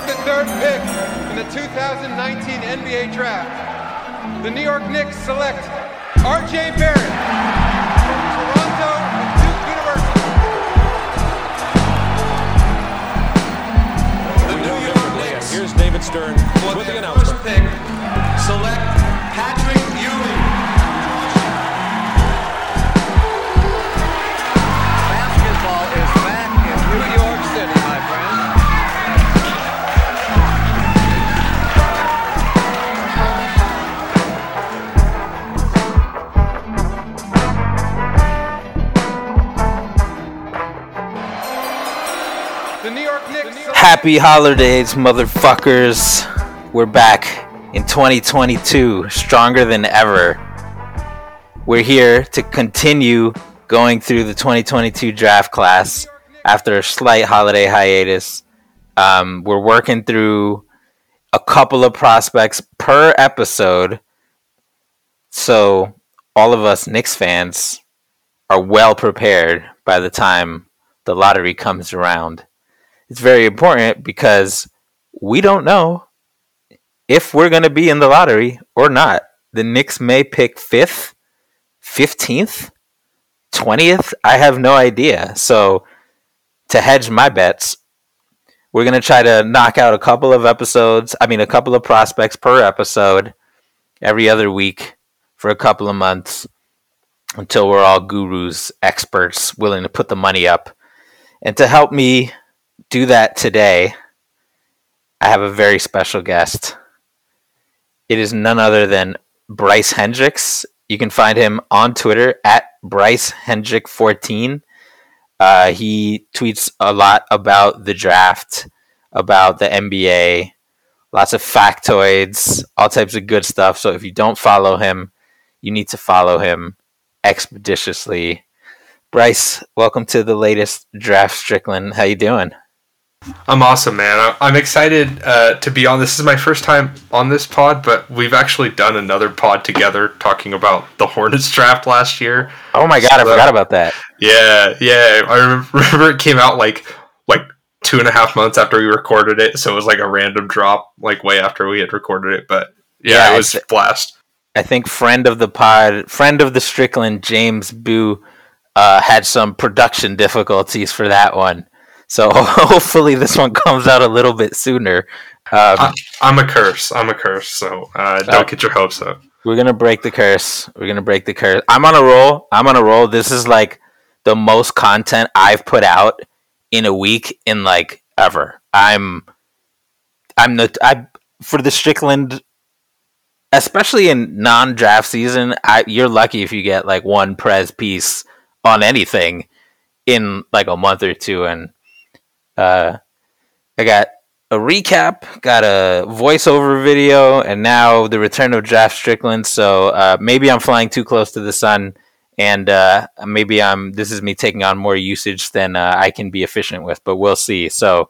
With the third pick in the 2019 NBA Draft, the New York Knicks select R.J. Barrett from Toronto and Duke University. The New York Knicks. Here's David Stern with the announcement. First pick, select Patrick Ewing. Basketball is back in New York City, my friend. The New York Knicks. Happy holidays, motherfuckers. We're back in 2022, stronger than ever. We're here to continue going through the 2022 draft class after a slight holiday hiatus. We're working through a couple of prospects per episode, so all of us Knicks fans are well prepared by the time the lottery comes around. It's very important because we don't know if we're going to be in the lottery or not. The Knicks may pick 5th, 15th, 20th. I have no idea. So to hedge my bets, we're going to try to knock out a couple of prospects per episode every other week for a couple of months until we're all gurus, experts, willing to put the money up. And to help me do that today, I have a very special guest. It is none other than Bryce Hendricks. You can find him on Twitter at BryceHendrick14. He tweets a lot about the draft, about the NBA, lots of factoids, all types of good stuff. So if you don't follow him, you need to follow him expeditiously. Bryce, welcome to the latest Draft Strickland. How you doing? I'm awesome, man. I'm excited to be on. This is my first time on this pod, but we've actually done another pod together talking about the Hornets draft last year. Oh my God, I forgot about that. Yeah. I remember it came out like 2.5 months after we recorded it, so it was like a random drop, like way after we had recorded it. But yeah, it was a blast. I think friend of the pod, friend of the Strickland, James Boo, had some production difficulties for that one. So hopefully this one comes out a little bit sooner. I'm a curse. So don't get your hopes up. We're going to break the curse. I'm on a roll. This is like the most content I've put out in a week in like ever. For the Strickland, especially in non-draft season, you're lucky if you get like one Prez piece on anything in like a month or two. And I got a recap, got a voiceover video, and now the return of Draft Strickland. So maybe I'm flying too close to the sun, and maybe this is me taking on more usage than I can be efficient with. But we'll see. So,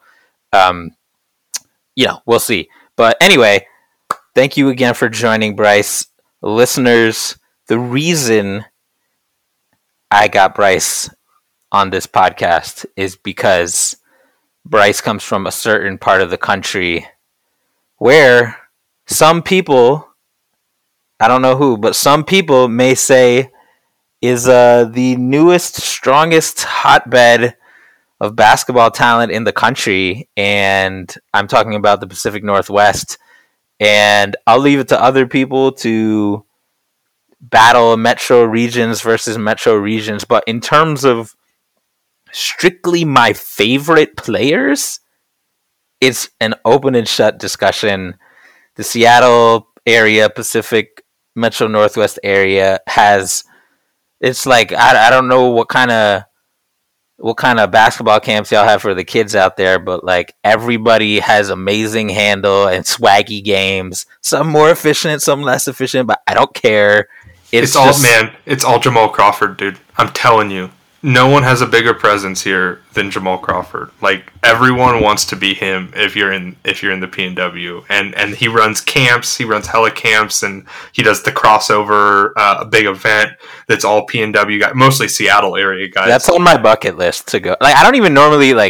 we'll see. But anyway, thank you again for joining, Bryce. Listeners, the reason I got Bryce on this podcast is because Bryce comes from a certain part of the country where some people, I don't know who, but some people may say is the newest, strongest hotbed of basketball talent in the country. And I'm talking about the Pacific Northwest. And I'll leave it to other people to battle metro regions versus metro regions. But in terms of strictly my favorite players, it's an open and shut discussion. The Seattle area, Pacific Metro Northwest area it's like I don't know what kind of basketball camps y'all have for the kids out there, but like everybody has amazing handle and swaggy games. Some more efficient, some less efficient, but I don't care. It's all Jamal Crawford, dude. I'm telling you. No one has a bigger presence here than Jamal Crawford. Like everyone wants to be him if you're in the PNW, and he runs camps, he runs hella camps, and he does the crossover, a big event that's all PNW guys, mostly Seattle area guys. That's on my bucket list to go. Like I don't even normally like.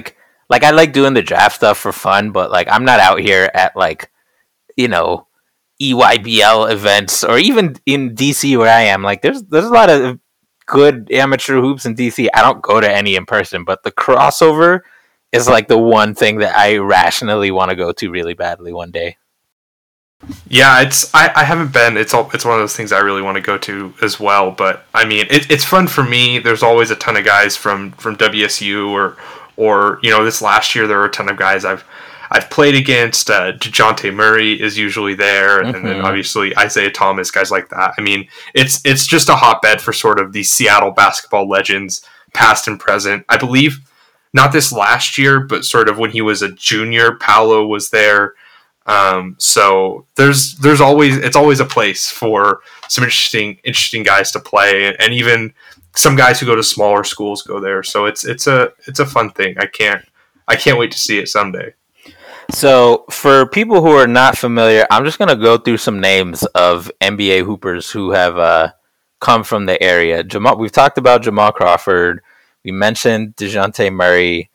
like I like doing the draft stuff for fun, but like I'm not out here at like, you know, EYBL events or even in DC where I am. Like there's a lot of good amateur hoops in DC. I don't go to any in person, but the crossover is like the one thing that I rationally want to go to really badly one day. Yeah, I haven't been. It's one of those things I really want to go to as well. But I mean, it's fun for me. There's always a ton of guys from WSU or you know, this last year there were a ton of guys I've played against. DeJounte Murray is usually there, and then obviously Isaiah Thomas, guys like that. I mean, it's just a hotbed for sort of these Seattle basketball legends, past and present. I believe not this last year, but sort of when he was a junior, Paolo was there. So there's always a place for some interesting guys to play, and even some guys who go to smaller schools go there. So it's a fun thing. I can't wait to see it someday. So for people who are not familiar, I'm just gonna go through some names of NBA hoopers who have come from the area. We've talked about Jamal Crawford. We mentioned DeJounte Murray,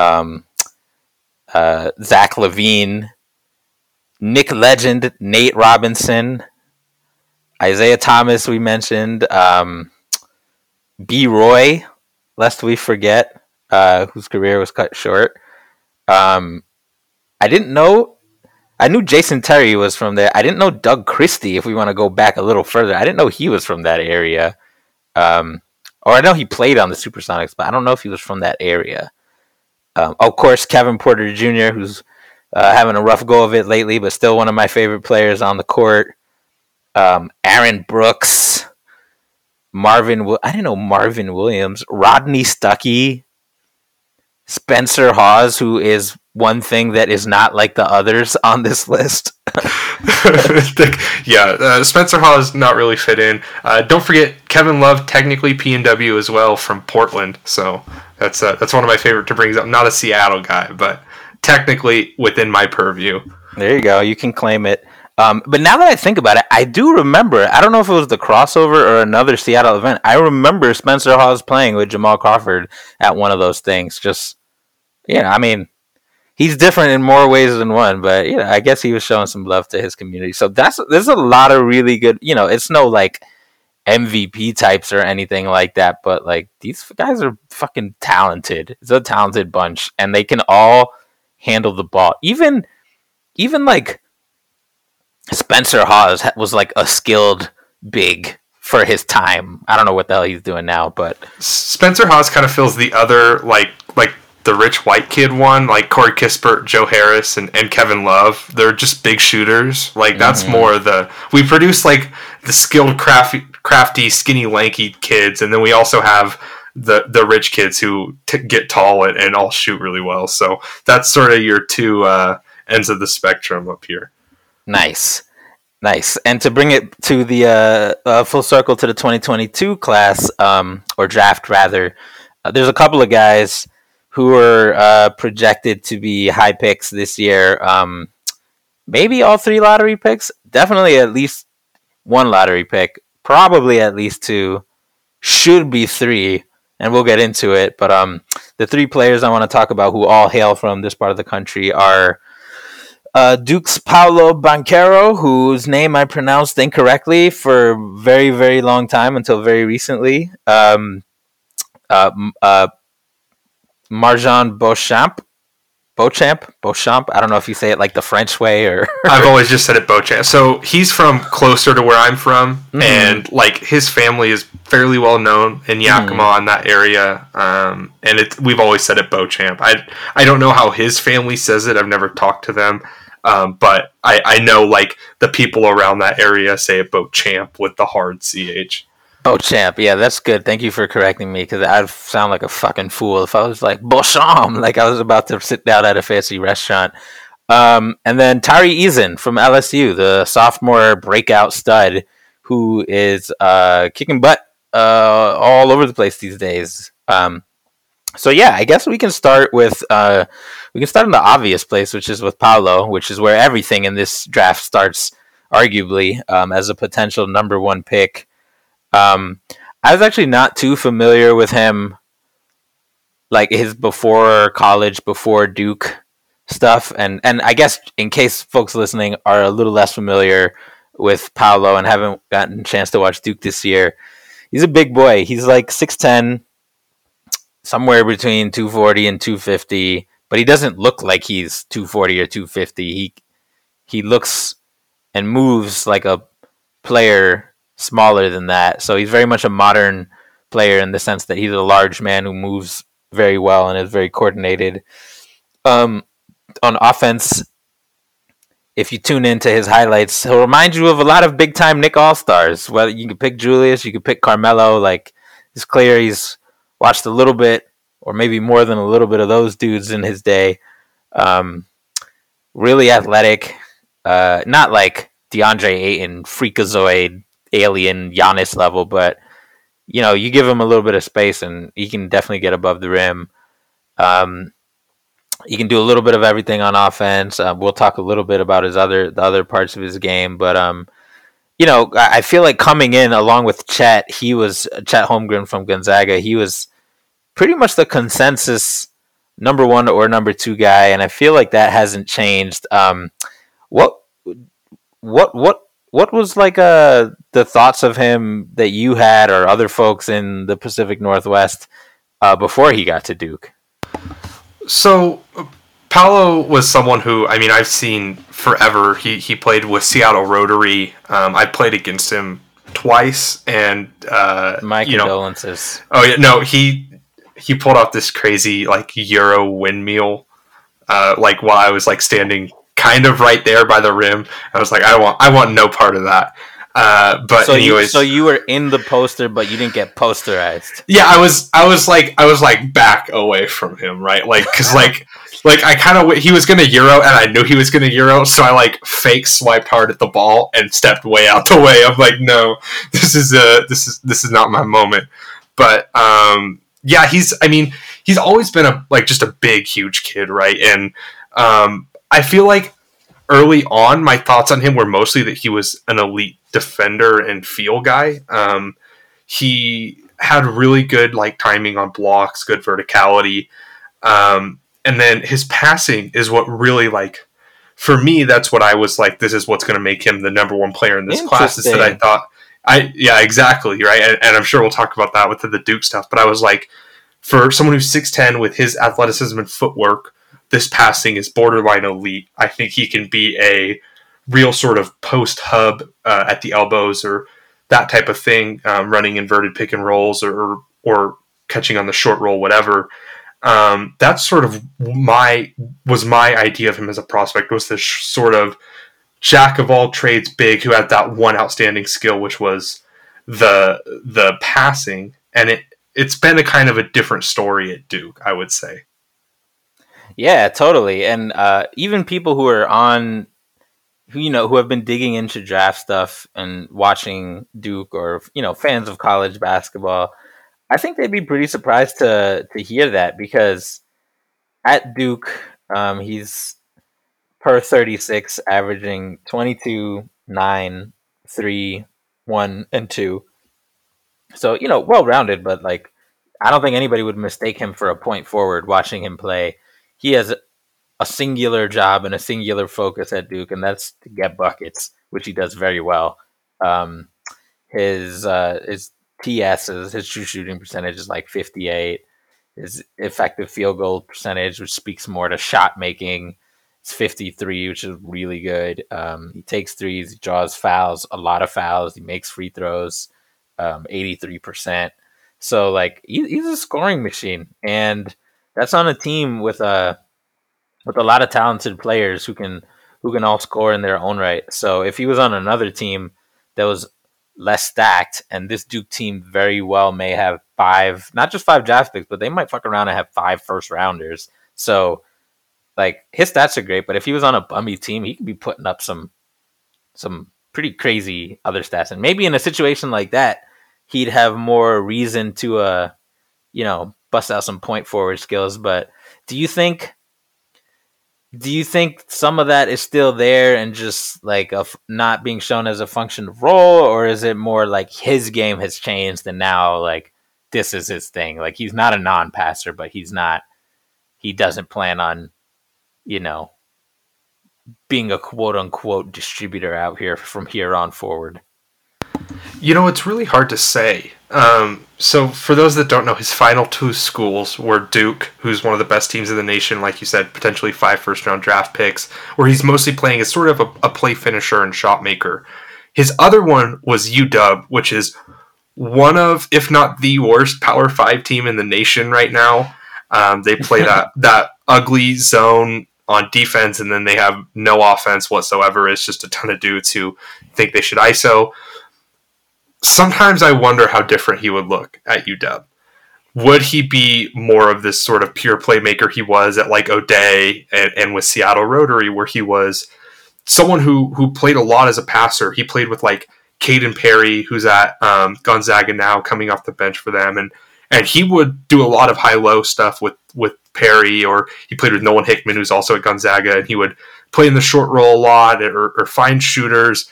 Zach LaVine, Nick Legend, Nate Robinson, Isaiah Thomas, we mentioned, B. Roy, lest we forget, whose career was cut short. I knew Jason Terry was from there. I didn't know Doug Christie, if we want to go back a little further. I didn't know he was from that area. Or I know he played on the Supersonics, but I don't know if he was from that area. Of course, Kevin Porter Jr., who's having a rough go of it lately, but still one of my favorite players on the court. Aaron Brooks, I didn't know Marvin Williams, Rodney Stuckey, Spencer Hawes, who is one thing that is not like the others on this list. Yeah, Spencer Hawes not really fit in. Don't forget Kevin Love, technically PNW as well, from Portland. So that's one of my favorite to bring up. Not a Seattle guy, but technically within my purview. There you go. You can claim it. But now that I think about it, I do remember, I don't know if it was the crossover or another Seattle event, I remember Spencer Hawes playing with Jamal Crawford at one of those things. Just, you know, I mean, he's different in more ways than one, but, you know, I guess he was showing some love to his community. So there's a lot of really good, you know, it's no like MVP types or anything like that, but like these guys are fucking talented. It's a talented bunch, and they can all handle the ball. Even like Spencer Hawes was like a skilled big for his time. I don't know what the hell he's doing now, but Spencer Hawes kind of fills the other like the rich white kid one, like Corey Kispert, Joe Harris, and Kevin Love. They're just big shooters. Like that's more we produce like the skilled, crafty, skinny, lanky kids, and then we also have the rich kids who get tall and all shoot really well. So that's sort of your two ends of the spectrum up here. Nice. And to bring it to the full circle to the 2022 class, or draft rather, there's a couple of guys who are projected to be high picks this year. Maybe all 3 lottery picks. Definitely at least 1 lottery pick. Probably at least 2. Should be 3. And we'll get into it. But the 3 players I want to talk about who all hail from this part of the country are Duke's Paolo Banchero, whose name I pronounced incorrectly for a very, very long time until very recently. Marjan Beauchamp. I don't know if you say it like the French way or. I've always just said it Beauchamp. So he's from closer to where I'm from, and like his family is fairly well known in Yakima in that area. And we've always said it Beauchamp. I don't know how his family says it. I've never talked to them, but I know like the people around that area say it Beauchamp with the hard CH. Oh, champ. Yeah, that's good. Thank you for correcting me, because I'd sound like a fucking fool if I was like, Beauchamp, like I was about to sit down at a fancy restaurant. And then Tari Eason from LSU, the sophomore breakout stud who is kicking butt all over the place these days. So, yeah, I guess we can start with in the obvious place, which is with Paolo, which is where everything in this draft starts, arguably, as a potential number 1 pick. I was actually not too familiar with him like his before college, before Duke stuff, and I guess in case folks listening are a little less familiar with Paolo and haven't gotten a chance to watch Duke this year, he's a big boy. He's like 6'10", somewhere between 240 and 250, but he doesn't look like he's 240 or 250. He looks and moves like a player smaller than that. So he's very much a modern player in the sense that he's a large man who moves very well and is very coordinated. On offense, if you tune into his highlights, he'll remind you of a lot of big-time Nick All-Stars. Well, you can pick Julius, you can pick Carmelo. Like, it's clear he's watched a little bit, or maybe more than a little bit of those dudes in his day. Really athletic. Not like DeAndre Ayton, freakazoid, alien, Giannis level, but, you know, you give him a little bit of space and he can definitely get above the rim. He can do a little bit of everything on offense. We'll talk a little bit about the other parts of his game, but you know, I feel like coming in along with Chet Holmgren from Gonzaga. He was pretty much the consensus number 1 or number 2 guy, and I feel like that hasn't changed. What was like the thoughts of him that you had or other folks in the Pacific Northwest before he got to Duke? So, Paolo was someone who, I mean, I've seen forever. He played with Seattle Rotary. I played against him twice, and my condolences. Oh yeah, no, he pulled off this crazy like Euro windmill, like while I was like standing kind of right there by the rim. I was like, I want no part of that. But so anyways, you were in the poster, but you didn't get posterized. Yeah, I was like back away from him, right? Like, cause like I kind of he was gonna Euro, and I knew he was gonna Euro, so I like fake swiped hard at the ball and stepped way out the way. I'm like, no, this is not my moment. But yeah, he's always been just a big, huge kid, right? And I feel like early on, my thoughts on him were mostly that he was an elite defender and feel guy. He had really good like timing on blocks, good verticality, and then his passing is what really like for me. That's what I was like. This is what's going to make him the number 1 player in this class. Is that I thought yeah, exactly, right. And I'm sure we'll talk about that with the Duke stuff. But I was like, for someone who's 6'10" with his athleticism and footwork, this passing is borderline elite. I think he can be a real sort of post hub at the elbows or that type of thing, running inverted pick and rolls or catching on the short roll, whatever. That's sort of my idea of him as a prospect, was this sort of jack of all trades big who had that one outstanding skill, which was the passing. And it's been a kind of a different story at Duke, I would say. Yeah, totally. And even people who are who have been digging into draft stuff and watching Duke, or, you know, fans of college basketball, I think they'd be pretty surprised to hear that, because at Duke, he's per 36 averaging 22, 9, 3, 1, and 2. So, you know, well-rounded, but like, I don't think anybody would mistake him for a point forward watching him play. He has a singular job and a singular focus at Duke, and that's to get buckets, which he does very well. His TS, his true shooting percentage, is like 58. His effective field goal percentage, which speaks more to shot making, is 53, which is really good. He takes threes, he draws fouls, a lot of fouls. He makes free throws, 83%. So like he's a scoring machine, and that's on a team with a lot of talented players who can all score in their own right. So if he was on another team that was less stacked, and this Duke team very well may have not just 5 draft picks, but they might fuck around and have 5 first rounders. So like his stats are great, but if he was on a bummy team, he could be putting up some pretty crazy other stats. And maybe in a situation like that, he'd have more reason to bust out some point forward skills. But do you think some of that is still there and just like not being shown as a function of role, or is it more like his game has changed and now like this is his thing. Like, he's not a non-passer, but he doesn't plan on, being a quote-unquote distributor out here from here on forward. It's really hard to say. So for those that don't know, his final 2 schools were Duke, who's one of the best teams in the nation, like you said, potentially 5 first-round draft picks, where he's mostly playing as sort of a play finisher and shot maker. His other one was UW, which is one of, if not the worst, Power 5 team in the nation right now. They play that ugly zone on defense, and then they have no offense whatsoever. It's just a ton of dudes who think they should ISO. Sometimes I wonder how different he would look at UW. Would he be more of this sort of pure playmaker he was at like O'Day and with Seattle Rotary, where he was someone who played a lot as a passer? He played with like Caden Perry, who's at Gonzaga now, coming off the bench for them, and he would do a lot of high-low stuff with Perry, or he played with Nolan Hickman, who's also at Gonzaga, and he would play in the short roll a lot or find shooters.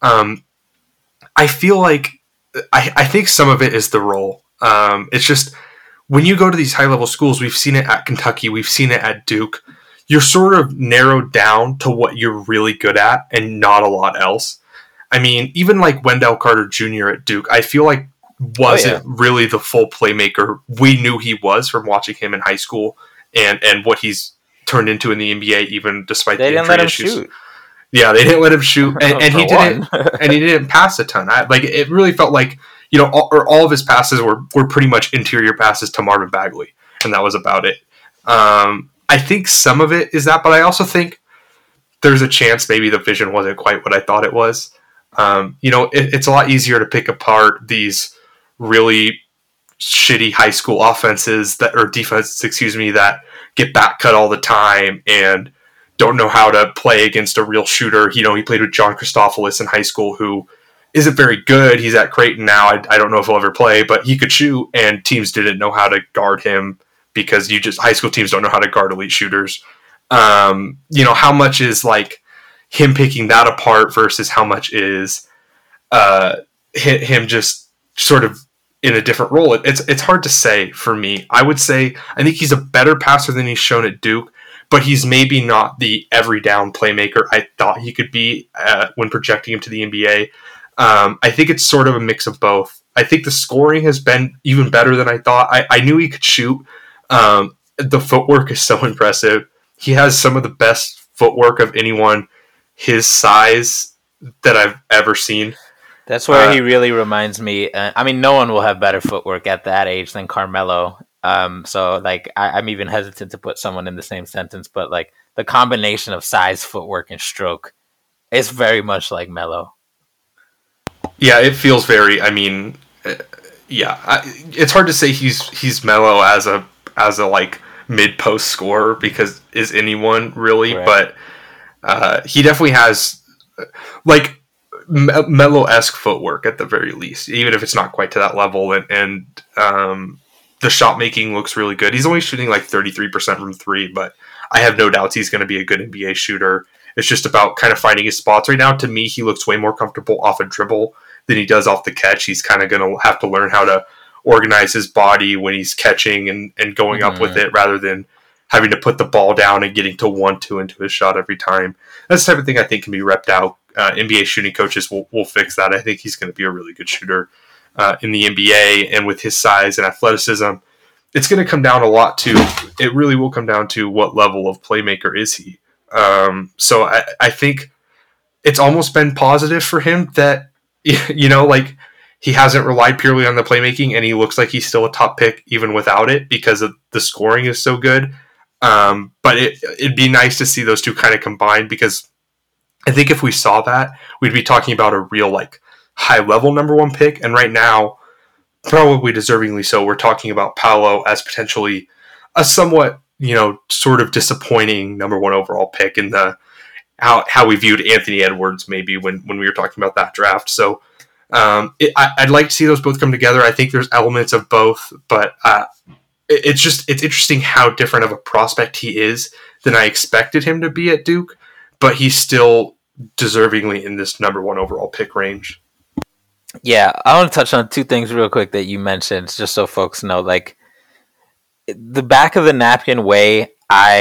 I feel like I think some of it is the role. It's just when you go to these high-level schools, we've seen it at Kentucky, we've seen it at Duke, you're sort of narrowed down to what you're really good at and not a lot else. I mean, even like Wendell Carter Jr. at Duke, I feel like wasn't really the full playmaker we knew he was from watching him in high school and what he's turned into in the NBA, even despite the injury issues. Shoot. Yeah, they didn't let him shoot, and he didn't, and he didn't pass a ton. It really felt like all of his passes were pretty much interior passes to Marvin Bagley, and that was about it. I think some of it is that, but I also think there's a chance maybe the vision wasn't quite what I thought it was. It's a lot easier to pick apart these really shitty high school offenses defenses, that get back cut all the time and don't know how to play against a real shooter. He played with John Christophilus in high school, who isn't very good. He's at Creighton now. I don't know if he'll ever play, but he could shoot, and teams didn't know how to guard him because high school teams don't know how to guard elite shooters. How much is like him picking that apart versus how much is him just sort of in a different role? It's hard to say for me. I would say I think he's a better passer than he's shown at Duke, but he's maybe not the every down playmaker I thought he could be when projecting him to the NBA. I think it's sort of a mix of both. I think the scoring has been even better than I thought. I knew he could shoot. The footwork is so impressive. He has some of the best footwork of anyone his size that I've ever seen. That's where he really reminds me. No one will have better footwork at that age than Carmelo. So like I'm even hesitant to put someone in the same sentence, but like the combination of size, footwork, and stroke is very much like Melo. Yeah, it feels very. It's hard to say he's Melo as a like mid post scorer, because is anyone really? Right. But he definitely has like Melo-esque footwork at the very least, even if it's not quite to that level. And the shot making looks really good. He's only shooting like 33% from 3, but I have no doubts he's going to be a good NBA shooter. It's just about kind of finding his spots right now. To me, he looks way more comfortable off a dribble than he does off the catch. He's kind of going to have to learn how to organize his body when he's catching and going up with it, rather than having to put the ball down and getting to 1-2 into his shot every time. That's the type of thing I think can be repped out. NBA shooting coaches will fix that. I think he's going to be a really good shooter in the NBA, and with his size and athleticism, it's going to come down a lot to, it really will come down to what level of playmaker is he. So I think it's almost been positive for him that, like he hasn't relied purely on the playmaking, and he looks like he's still a top pick even without it, because of the scoring is so good. But it'd be nice to see those two kind of combined, because I think if we saw that, we'd be talking about a real like high level number 1 pick. And right now, probably deservingly so, we're talking about Paolo as potentially a somewhat, sort of disappointing number 1 overall pick in the how we viewed Anthony Edwards maybe when we were talking about that draft. So I'd like to see those both come together. I think there's elements of both, but it's interesting how different of a prospect he is than I expected him to be at Duke, but he's still deservingly in this number 1 overall pick range. Yeah, I want to touch on two things real quick that you mentioned, just so folks know. Like the back of the napkin way,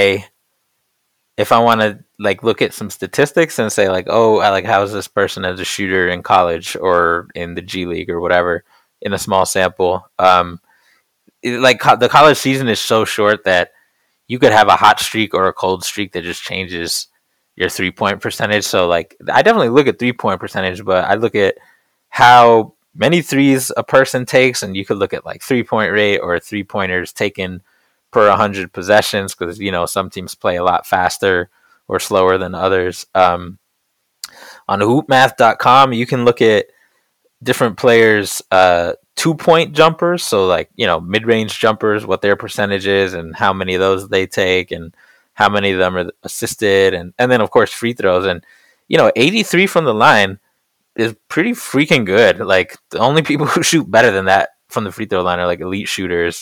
if I want to like look at some statistics and say like, oh, I like how is this person as a shooter in college or in the G League or whatever in a small sample. The college season is so short that you could have a hot streak or a cold streak that just changes your 3-point percentage. So like I definitely look at 3-point percentage, but I look at how many threes a person takes, and you could look at like 3-point rate or 3-pointers taken per 100 possessions because some teams play a lot faster or slower than others. On hoopmath.com, you can look at different players' 2-point jumpers, so like mid-range jumpers, what their percentage is, and how many of those they take, and how many of them are assisted, and then of course free throws. And 83 from the line is pretty freaking good. Like the only people who shoot better than that from the free throw line are like elite shooters.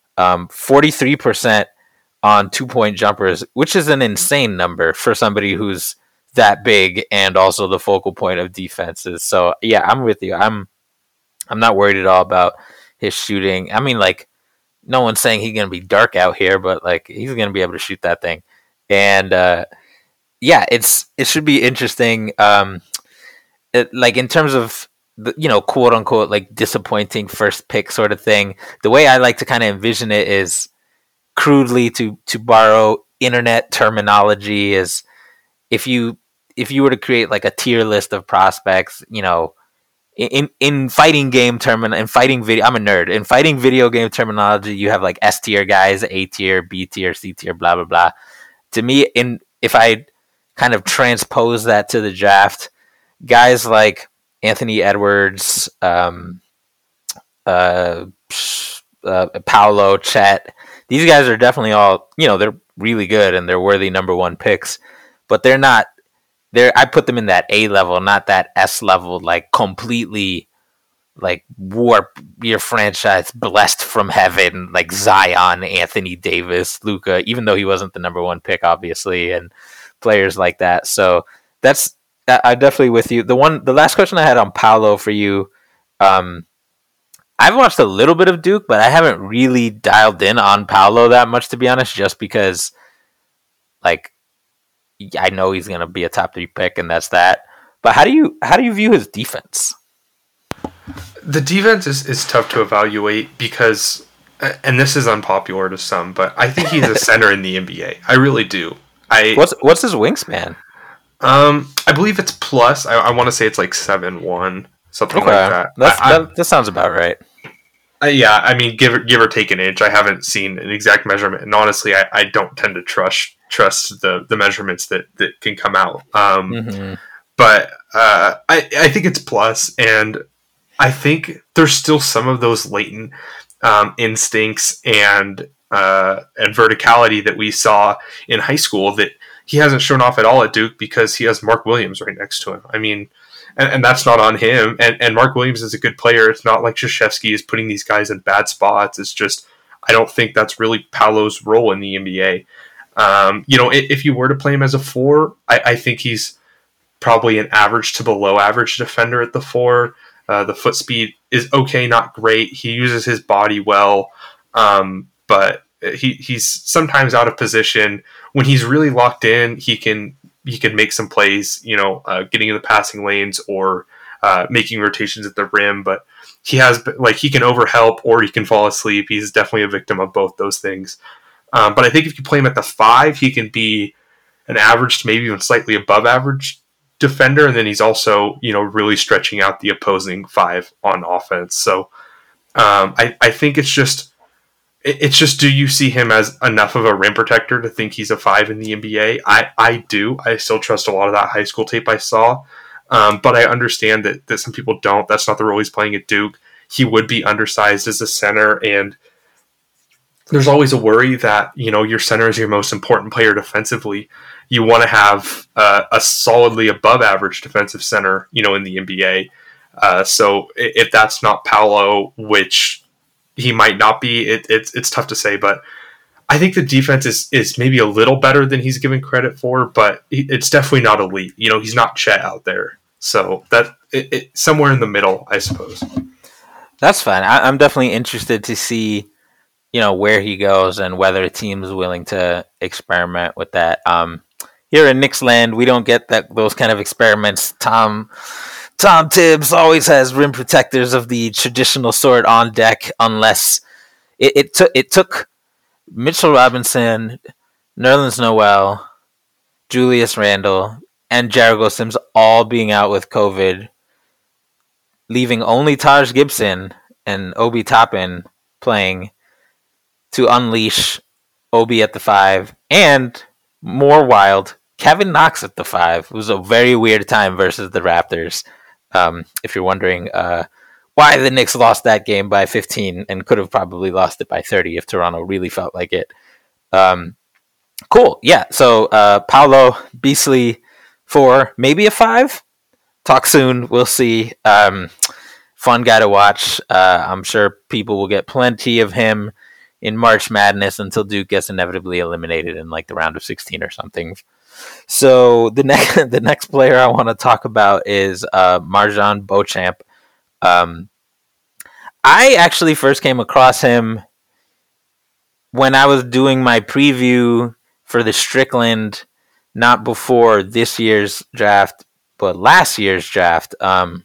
43% on 2-point jumpers, which is an insane number for somebody who's that big and also the focal point of defenses. So yeah, I'm with you. I'm not worried at all about his shooting. I mean, like, no one's saying he's gonna be dark out here, but like he's gonna be able to shoot that thing. And yeah, it should be interesting. Like in terms of the quote unquote like disappointing first pick sort of thing, the way I like to kind of envision it is crudely to borrow internet terminology is if you were to create like a tier list of prospects, in fighting game in fighting video, I'm a nerd. In fighting video game terminology, you have like S tier guys, A tier, B tier, C tier, blah blah blah. To me, if I kind of transpose that to the draft, guys like Anthony Edwards, Paolo, Chet, these guys are definitely all, they're really good and they're worthy number one picks, but they're not. I put them in that A level, not that S level, like completely like warp your franchise, blessed from heaven, like Zion, Anthony Davis, Luka, even though he wasn't the number one pick, obviously, and players like that. So I'm definitely with you. The last question I had on Paolo for you, I've watched a little bit of Duke, but I haven't really dialed in on Paolo that much, to be honest, just because like I know he's going to be a top 3 pick, and that's that. But how do you view his defense? The defense is tough to evaluate because, and this is unpopular to some, but I think he's a center in the NBA. I really do. What's his wingspan? I believe it's plus. I want to say it's like 7'1", something like that. That sounds about right. Yeah, I mean, give or take an inch. I haven't seen an exact measurement, and honestly, I don't tend to trust the measurements that can come out. But I think it's plus, and I think there's still some of those latent instincts and verticality that we saw in high school that he hasn't shown off at all at Duke because he has Mark Williams right next to him. I mean, and that's not on him. And Mark Williams is a good player. It's not like Krzyzewski is putting these guys in bad spots. It's just I don't think that's really Paolo's role in the NBA. If you were to play him as a 4, I think he's probably an average to below average defender at the 4. The foot speed is okay, not great. He uses his body well, but he's sometimes out of position. When he's really locked in, he can make some plays, getting in the passing lanes or making rotations at the rim. But he can overhelp or he can fall asleep. He's definitely a victim of both those things. But I think if you play him at the 5, he can be an average to maybe even slightly above average defender, and then he's also really stretching out the opposing 5 on offense. So I think it's just do you see him as enough of a rim protector to think he's a 5 in the NBA? I do. I still trust a lot of that high school tape I saw, but I understand that some people don't. That's not the role he's playing at Duke. He would be undersized as a center, and there's always a worry that your center is your most important player defensively. You want to have a solidly above average defensive center, in the NBA. So if that's not Paolo, which he might not be, it's tough to say. But I think the defense is maybe a little better than he's given credit for, but it's definitely not elite. He's not Chet out there. So that somewhere in the middle, I suppose. That's fine. I'm definitely interested to see, where he goes and whether a team is willing to experiment with that. Here in Knicks land, we don't get those kind of experiments. Tom Tibbs always has rim protectors of the traditional sort on deck, unless it took Mitchell Robinson, Nerlens Noel, Julius Randle, and Jericho Sims all being out with COVID, leaving only Taj Gibson and Obi Toppin playing to unleash Obi at the 5, and more wild, Kevin Knox at the 5. It was a very weird time versus the Raptors. If you're wondering why the Knicks lost that game by 15 and could have probably lost it by 30 if Toronto really felt like it. Cool. Yeah. So Paolo Beasley 4, maybe a 5. Talk soon. We'll see. Fun guy to watch. I'm sure people will get plenty of him in March Madness until Duke gets inevitably eliminated in like the round of 16 or something. So the next player I want to talk about is MarJon Beauchamp. I actually first came across him when I was doing my preview for the Strickland, not before this year's draft, but last year's draft.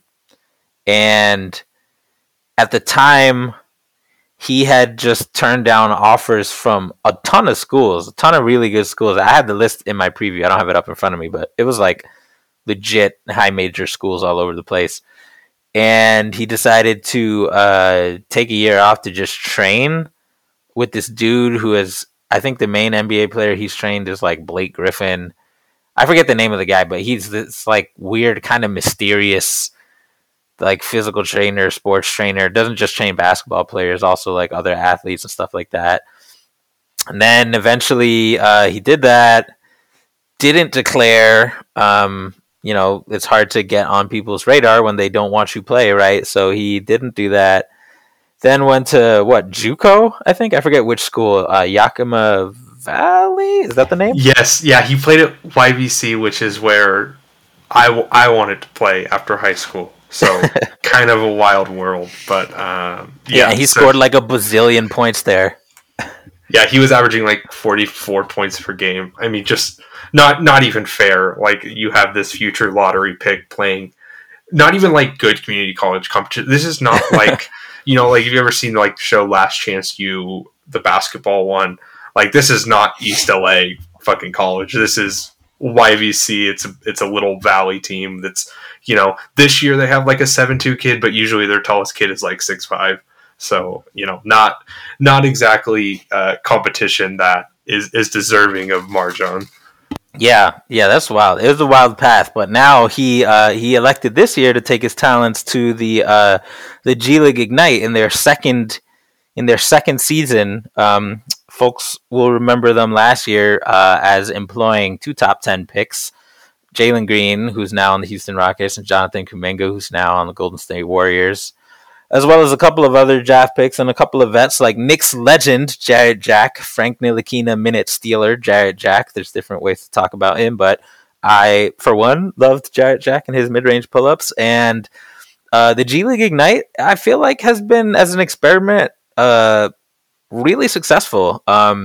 And at the time, he had just turned down offers from a ton of schools, a ton of really good schools. I had the list in my preview. I don't have it up in front of me, but it was like legit high major schools all over the place. And he decided to take a year off to just train with this dude who is, I think the main NBA player he's trained is like Blake Griffin. I forget the name of the guy, but he's this like weird, kind of mysterious, like physical trainer, sports trainer. Doesn't just train basketball players, also like other athletes and stuff like that. And then eventually he did that, didn't declare. It's hard to get on people's radar when they don't want you play, right? So he didn't do that. Then went to JUCO, I think. I forget which school. Yakima Valley? Is that the name? Yes. Yeah, he played at YVC, which is where I wanted to play after high school. So kind of a wild world, but yeah, he scored like a bazillion points there. Yeah, he was averaging like 44 points per game. I mean, just not even fair. Like, you have this future lottery pick playing not even like good community college competition. This is not like, like, have you ever seen like the show Last Chance U, the basketball one? Like, this is not East LA fucking college. This is YVC. It's a little valley team that's, this year they have like a 7'2" kid, but usually their tallest kid is like 6'5". So, not exactly competition that is deserving of MarJon. Yeah, that's wild. It was a wild path, but now he elected this year to take his talents to the G League Ignite in their second season. Folks will remember them last year as employing 2 top 10 picks. Jalen Green, who's now on the Houston Rockets, and Jonathan Kuminga, who's now on the Golden State Warriors, as well as a couple of other draft picks and a couple of vets like Knicks legend Jarrett Jack, Frank Ntilikina minute stealer Jarrett Jack. There's different ways to talk about him, but I, for one, loved Jarrett Jack and his mid-range pull-ups. And the G League Ignite, I feel like, has been, as an experiment, really successful.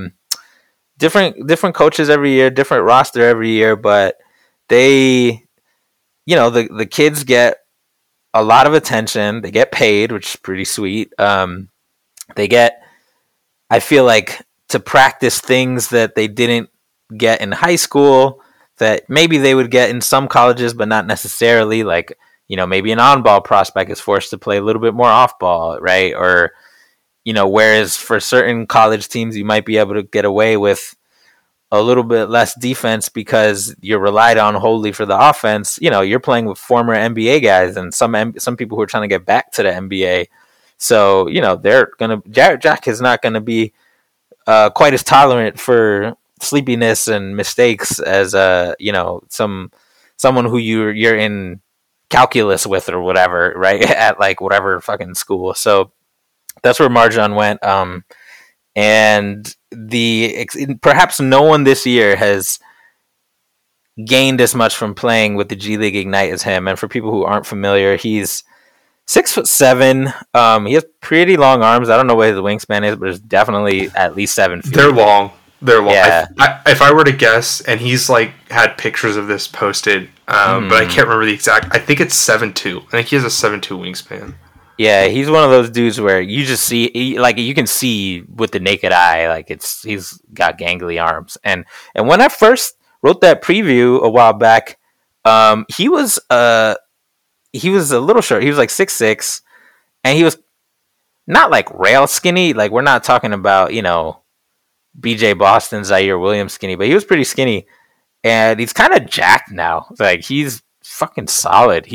Different coaches every year, different roster every year, but they, the kids get a lot of attention. They get paid, which is pretty sweet. They get, I feel like, to practice things that they didn't get in high school that maybe they would get in some colleges, but not necessarily. Like, maybe an on-ball prospect is forced to play a little bit more off-ball, right? Or, whereas for certain college teams, you might be able to get away with a little bit less defense because you're relied on wholly for the offense. You're playing with former NBA guys and some people who are trying to get back to the NBA. So, Jarrett Jack is not going to be quite as tolerant for sleepiness and mistakes as, someone who you're in calculus with or whatever, right? At like whatever fucking school. So that's where MarJon went. And perhaps no one this year has gained as much from playing with the G League Ignite as him. And for people who aren't familiar, he's 6'7". He has pretty long arms. I don't know what his wingspan is, but it's definitely at least 7 feet. They're long. Yeah. If I were to guess, and he's like had pictures of this posted, but I can't remember the exact. I think it's 7'2". I think he has a 7'2" wingspan. Yeah, he's one of those dudes where you just see, you can see with the naked eye, like he's got gangly arms. And when I first wrote that preview a while back, he was a little short. He was like 6'6", and he was not like rail skinny. Like, we're not talking about, BJ Boston, Zaire Williams skinny, but he was pretty skinny, and he's kind of jacked now. Like, he's fucking solid.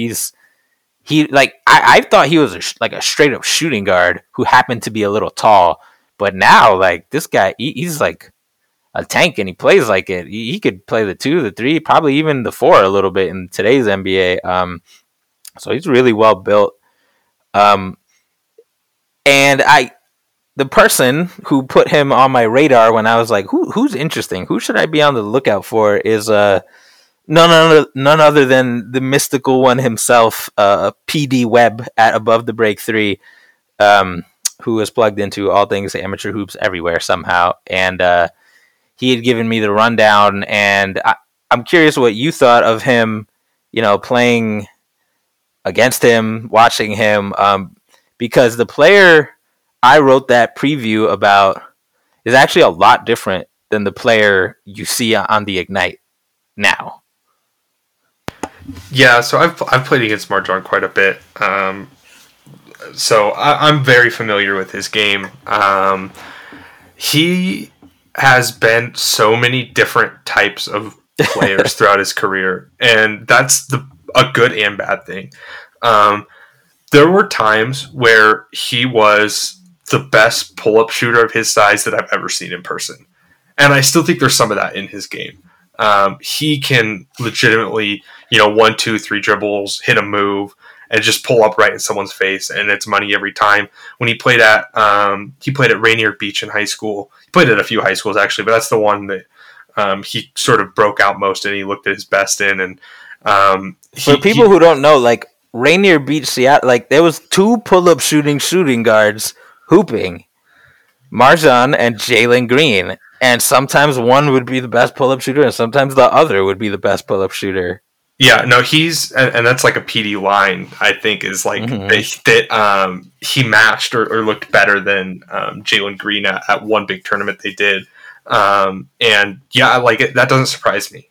I thought he was a straight up shooting guard who happened to be a little tall, but now, like, this guy, he's like a tank, and he plays like it. He could play the 2, the 3, probably even the 4 a little bit in today's NBA. So he's really well built. And the person who put him on my radar when I was like, who's interesting? Who should I be on the lookout for? Is none other than the mystical one himself, PD Webb at Above the Break 3, who is plugged into all things amateur hoops everywhere somehow. And he had given me the rundown, and I'm curious what you thought of him, playing against him, watching him, because the player I wrote that preview about is actually a lot different than the player you see on the Ignite now. Yeah, so I've played against Marjon quite a bit, so I'm very familiar with his game. He has been so many different types of players throughout his career, and that's a good and bad thing. There were times where he was the best pull-up shooter of his size that I've ever seen in person, and I still think there's some of that in his game. He can legitimately, 1, 2, 3 dribbles, hit a move, and just pull up right in someone's face, and it's money every time. When he played at Rainier Beach in high school, he played at a few high schools actually, but that's the one that he sort of broke out most in. He looked at his best in, and for people who don't know, like Rainier Beach, Seattle, like there was 2 pull-up shooting guards hooping, Marjon and Jalen Green. And sometimes one would be the best pull-up shooter, and sometimes the other would be the best pull-up shooter. Yeah, no, and that's like a PD line, I think, is like that he matched or looked better than Jalen Green at one big tournament they did. And yeah, like that doesn't surprise me.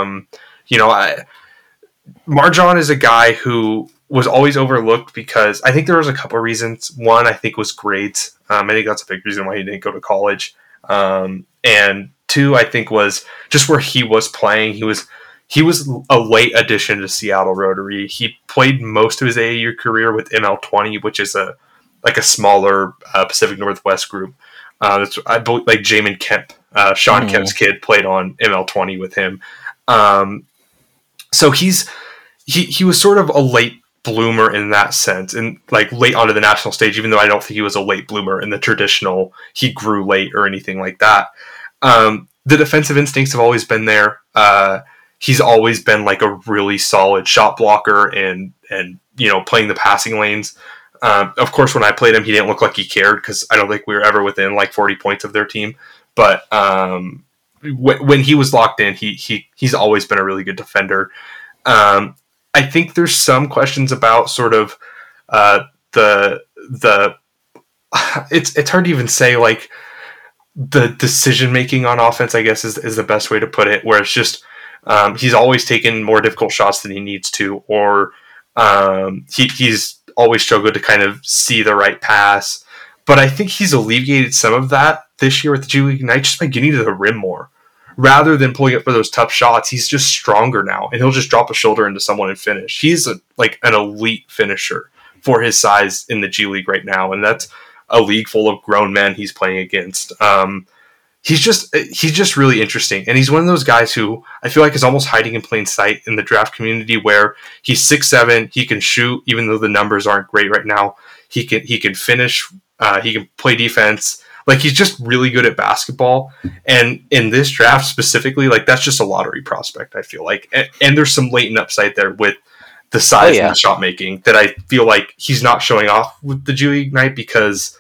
Marjon is a guy who was always overlooked because I think there was a couple of reasons. One, I think, was grades. I think that's a big reason why he didn't go to college. And 2, I think, was just where he was playing. He was a late addition to Seattle Rotary. He played most of his AAU career with ML20, which is a smaller Pacific Northwest group. That's, I believe, like Jamin Kemp, Sean Kemp's kid, played on ML20 with him. So he was sort of a late bloomer in that sense, and like late onto the national stage, even though I don't think he was a late bloomer in the traditional he grew late or anything like that. The defensive instincts have always been there. He's always been like a really solid shot blocker and playing the passing lanes. Of course, when I played him, he didn't look like he cared because I don't think we were ever within like 40 points of their team. But when he was locked in, he's always been a really good defender. I think there's some questions about sort of the it's hard to even say, like, the decision making on offense, I guess is the best way to put it, where it's just he's always taken more difficult shots than he needs to, or he's always struggled to kind of see the right pass. But I think he's alleviated some of that this year with the G League Ignite just by getting to the rim more. Rather than pulling up for those tough shots, he's just stronger now, and he'll just drop a shoulder into someone and finish. He's an elite finisher for his size in the G League right now, and that's a league full of grown men he's playing against. He's just really interesting, and he's one of those guys who I feel like is almost hiding in plain sight in the draft community, where he's 6'7", he can shoot, even though the numbers aren't great right now. He can finish, he can play defense. Like, he's just really good at basketball. And in this draft specifically, like, that's just a lottery prospect, I feel like. And there's some latent upside there with the size and the shot making that I feel like he's not showing off with the G League Ignite because,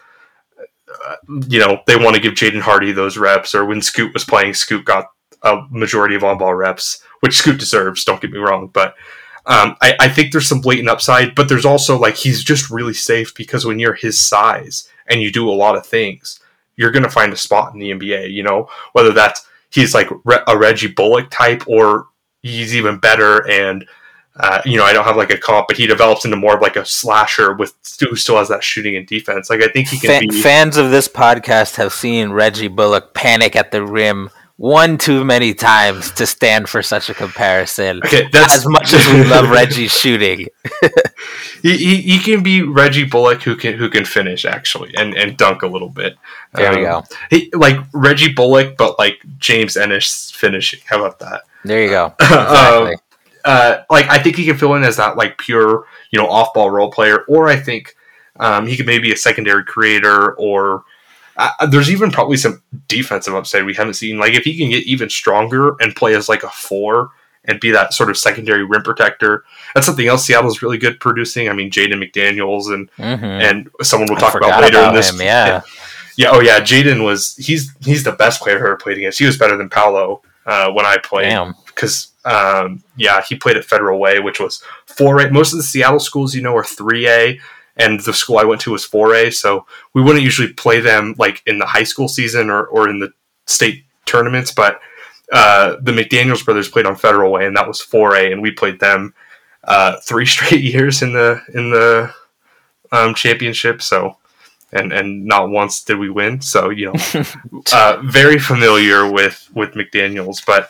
they want to give Jaden Hardy those reps. Or when Scoot was playing, Scoot got a majority of on-ball reps, which Scoot deserves, don't get me wrong. But I think there's some blatant upside, but there's also, like, he's just really safe because when you're his size and you do a lot of things, you're going to find a spot in the NBA, whether that's he's like a Reggie Bullock type or he's even better. And, I don't have like a comp, but he develops into more of like a slasher who still has that shooting and defense. Like, I think he can be... Fans of this podcast have seen Reggie Bullock panic at the rim one too many times to stand for such a comparison. Okay, that's as much as we love Reggie's shooting. he can be Reggie Bullock who can finish actually and dunk a little bit. There we go. Like Reggie Bullock, but like James Ennis finishing. How about that? There you go. Exactly. Like, I think he can fill in as that like pure off ball role player, or I think he could maybe be a secondary creator, or there's even probably some defensive upside we haven't seen. Like, if he can get even stronger and play as like a 4 and be that sort of secondary rim protector, that's something else Seattle's really good producing. I mean, Jaden McDaniels and someone we'll talk about later in this. Him, yeah. Oh yeah, Jaden he's the best player I've ever played against. He was better than Paolo when I played, because he played at Federal Way, which was 4A. Most of the Seattle schools are 3A. And the school I went to was 4A, so we wouldn't usually play them like in the high school season or in the state tournaments. But the McDaniels brothers played on Federal Way, and that was 4A, and we played them 3 straight years in the championship. So, and not once did we win. So very familiar with McDaniels, but.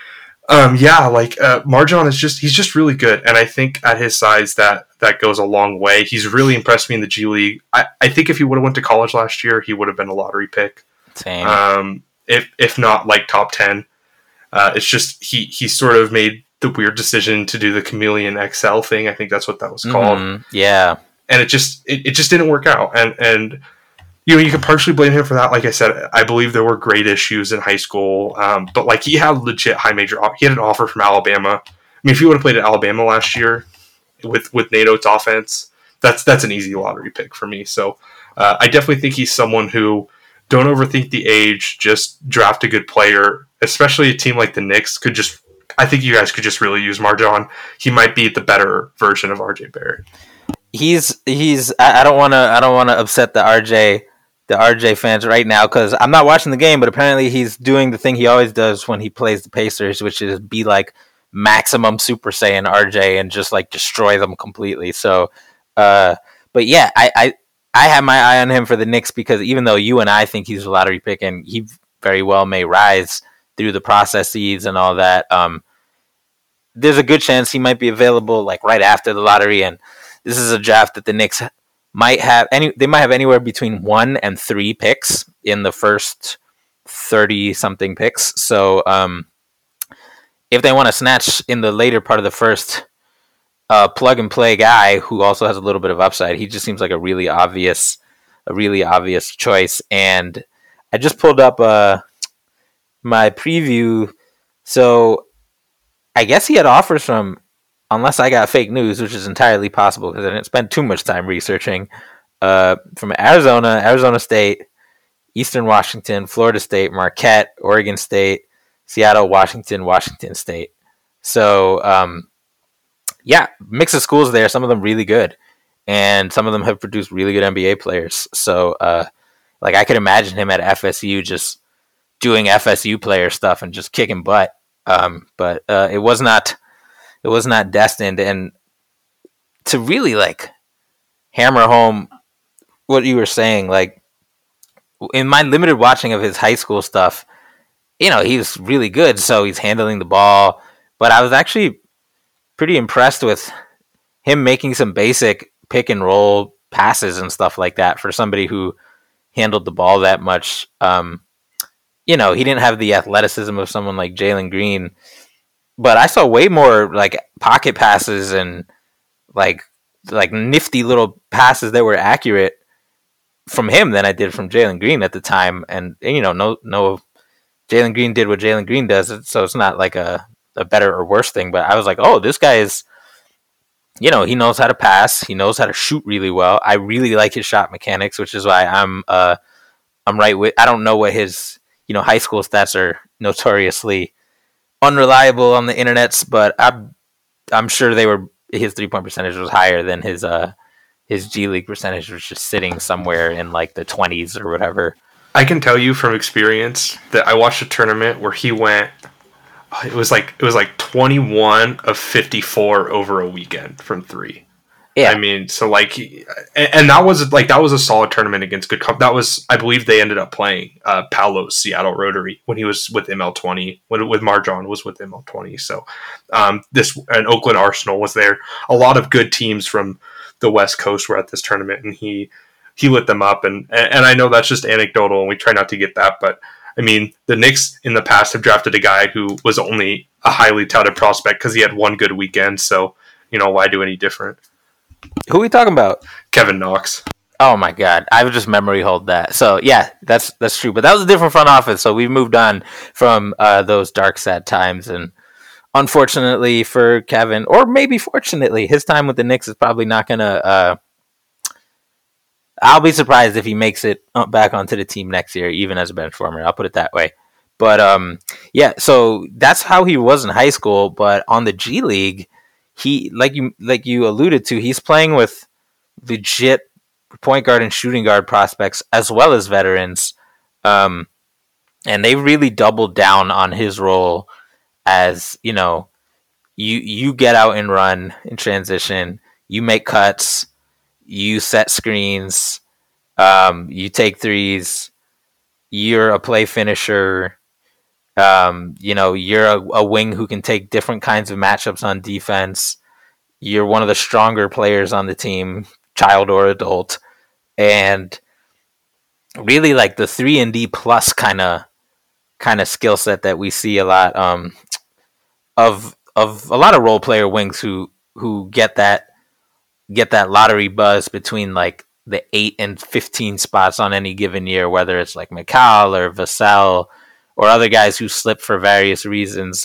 Marjon he's just really good. And I think at his size that goes a long way. He's really impressed me in the G League. I think if he would have went to college last year, he would have been a lottery pick. Same. If not like top 10. It's just, he sort of made the weird decision to do the Chameleon XL thing. I think that's what that was called. Mm-hmm. Yeah. And it just didn't work out. And you could partially blame him for that. Like I said, I believe there were grade issues in high school. But like, he had legit high major. He had an offer from Alabama. I mean, if he would have played at Alabama last year with Nate Oates' offense, that's an easy lottery pick for me. So I definitely think he's someone who, don't overthink the age. Just draft a good player, especially a team like the Knicks I think you guys could just really use Marjon. He might be the better version of RJ Barrett. I don't want to upset the RJ fans right now, because I'm not watching the game, but apparently he's doing the thing he always does when he plays the Pacers, which is be like maximum Super Saiyan RJ and just like destroy them completely. So, but yeah, I have my eye on him for the Knicks, because even though you and I think he's a lottery pick, and he very well may rise through the processes and all that, there's a good chance he might be available like right after the lottery. And this is a draft that the Knicks might have anywhere between 1 and 3 picks in the first 30 something picks. So if they want to snatch in the later part of the first plug and play guy who also has a little bit of upside, he just seems like a really obvious choice. And I just pulled up my preview. So I guess he had offers from, unless I got fake news, which is entirely possible because I didn't spend too much time researching, from Arizona State, Eastern Washington, Florida State, Marquette, Oregon State, Seattle, Washington State. So, mix of schools there, some of them really good, and some of them have produced really good NBA players. So, I could imagine him at FSU just doing FSU player stuff and just kicking butt. But it was not destined. And to really hammer home what you were saying, in my limited watching of his high school stuff, he's really good. So he's handling the ball, but I was actually pretty impressed with him making some basic pick and roll passes and stuff like that for somebody who handled the ball that much. He didn't have the athleticism of someone like Jalen Green, but I saw way more pocket passes and like nifty little passes that were accurate from him than I did from Jalen Green at the time. And you know, no, Jalen Green did what Jalen Green does, so it's not like a better or worse thing. But I was like, oh, this guy is, you know, he knows how to pass, he knows how to shoot really well. I really like his shot mechanics, which is why I'm right with. I don't know what his, you know, high school stats are notoriously unreliable on the internets, but I'm sure his 3-point percentage was higher than his G League percentage was just sitting somewhere in like the 20s or whatever. I can tell you from experience that I watched a tournament where he went. It was like 21 of 54 over a weekend from three. Yeah, I mean, so like, and that was a solid tournament against good. That was, I believe, they ended up playing Paolo's Seattle Rotary when he was with ML20. With Marjon was with ML20. So and Oakland Arsenal was there. A lot of good teams from the West Coast were at this tournament, and he lit them up. And I know that's just anecdotal, and we try not to get that, but I mean, the Knicks in the past have drafted a guy who was only a highly touted prospect because he had one good weekend. So, you know, why do any different? Who are we talking about? Kevin Knox. Oh my God, I would just memory hold that. So yeah, that's true. But that was a different front office. So we've moved on from those dark, sad times. And unfortunately for Kevin, or maybe fortunately, his time with the Knicks is probably not going to. I'll be surprised if he makes it back onto the team next year, even as a bench warmer. I'll put it that way. But yeah, so that's how he was in high school. But on the G League, he like you alluded to, he's playing with legit point guard and shooting guard prospects as well as veterans, and they really doubled down on his role as, you know, you get out and run in transition, you make cuts, you set screens, you take threes, you're a play finisher, you know, you're a wing who can take different kinds of matchups on defense. You're one of the stronger players on the team, child or adult, and really like the 3-and-D plus kind of skill set that we see a lot of a lot of role player wings who get that lottery buzz between like the 8 and 15 spots on any given year, whether it's like Mikal or Vassell or other guys who slip for various reasons.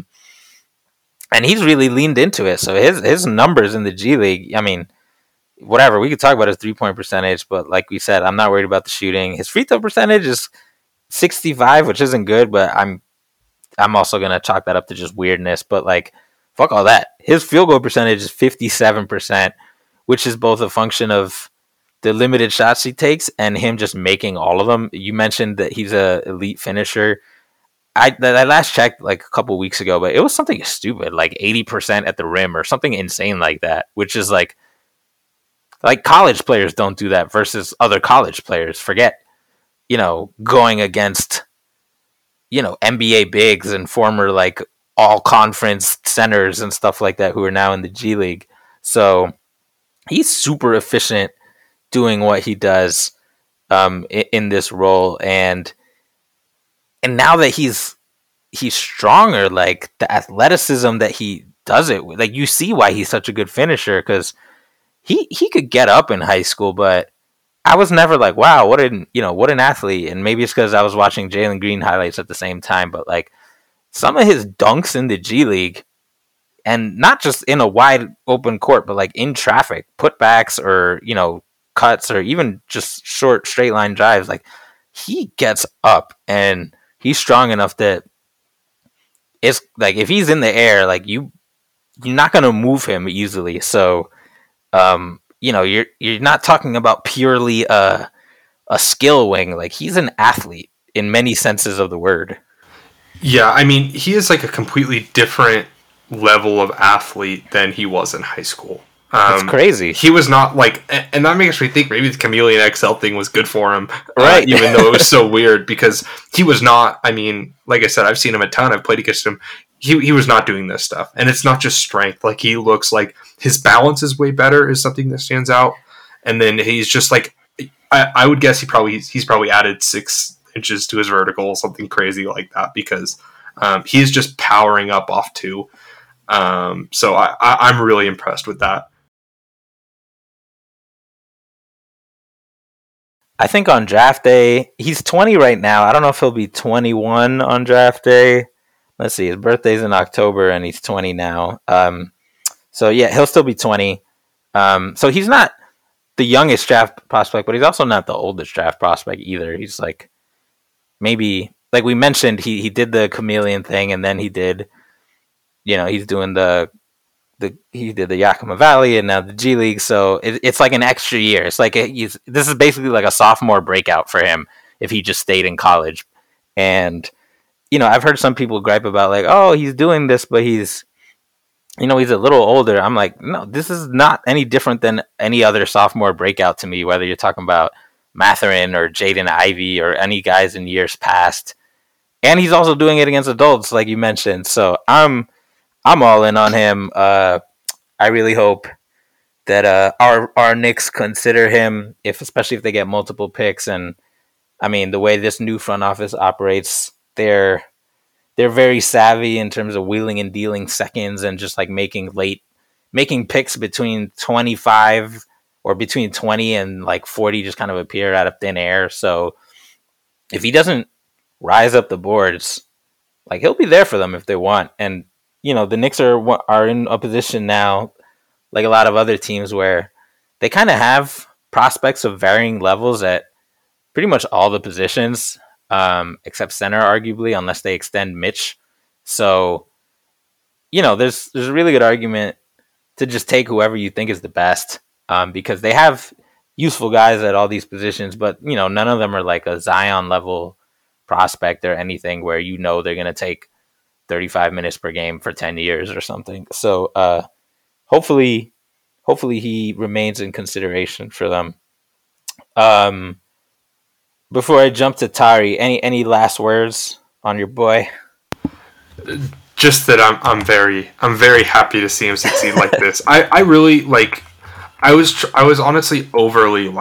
And he's really leaned into it. So his numbers in the G League, I mean, whatever, we could talk about his 3-point percentage, but like we said, I'm not worried about the shooting. His free throw percentage is 65, which isn't good, but I'm also going to chalk that up to just weirdness. But like, fuck all that. His field goal percentage is 57%, which is both a function of the limited shots he takes and him just making all of them. You mentioned that he's a elite finisher. I last checked like a couple weeks ago, but it was something stupid, like 80% at the rim or something insane like that, which is like college players don't do that versus other college players. Forget, you know, going against, you know, NBA bigs and former like all conference centers and stuff like that who are now in the G League. So he's super efficient doing what he does in this role. And now that he's stronger, like the athleticism that he does it with, like you see why he's such a good finisher, because he could get up in high school, but I was never like, wow, what an athlete. And maybe it's because I was watching Jalen Green highlights at the same time, but like some of his dunks in the G League, and not just in a wide open court, but like in traffic, putbacks or, you know, cuts or even just short straight line drives, like he gets up and he's strong enough that it's like if he's in the air, like you're not going to move him easily. So, you know, you're not talking about purely a skill wing. Like he's an athlete in many senses of the word. Yeah, I mean, he is like a completely different level of athlete than he was in high school. That's crazy. He was not like, and that makes me think maybe the Chameleon XL thing was good for him, right? Even though it was so weird, because he was not. I mean, like I said, I've seen him a ton. I've played against him. He was not doing this stuff, and it's not just strength. Like he looks like his balance is way better, is something that stands out, and then he's just like, I would guess he's probably added 6 inches to his vertical, something crazy like that, because he's just powering up off 2. So I'm really impressed with that. I think on draft day, he's 20 right now. I don't know if he'll be 21 on draft day. Let's see, his birthday's in October and he's 20 now. So yeah, he'll still be 20. So he's not the youngest draft prospect, but he's also not the oldest draft prospect either. He's like, maybe, like we mentioned, he did the chameleon thing, and then he did, he's doing he did the Yakima Valley and now the G League. So it's like an extra year. It's like this is basically like a sophomore breakout for him if he just stayed in college. And I've heard some people gripe about like, oh, he's doing this, but he's a little older. I'm like, no, this is not any different than any other sophomore breakout to me, whether you're talking about Mathurin or Jaden Ivey or any guys in years past. And he's also doing it against adults, like you mentioned. So I'm all in on him. I really hope that our Knicks consider him, especially if they get multiple picks. And I mean, the way this new front office operates, they're very savvy in terms of wheeling and dealing seconds and just like making picks between 25 or between 20 and like 40 just kind of appear out of thin air. So if he doesn't rise up the boards, like he'll be there for them if they want. And the Knicks are in a position now, like a lot of other teams, where they kind of have prospects of varying levels at pretty much all the positions, except center, arguably, unless they extend Mitch. So, there's a really good argument to just take whoever you think is the best, because they have useful guys at all these positions, but none of them are like a Zion level prospect or anything where they're going to take 35 minutes per game for 10 years or something. So hopefully he remains in consideration for them. Before I jump to Tari, any last words on your boy? Just that I'm very happy to see him succeed like this. I really like. I was honestly overly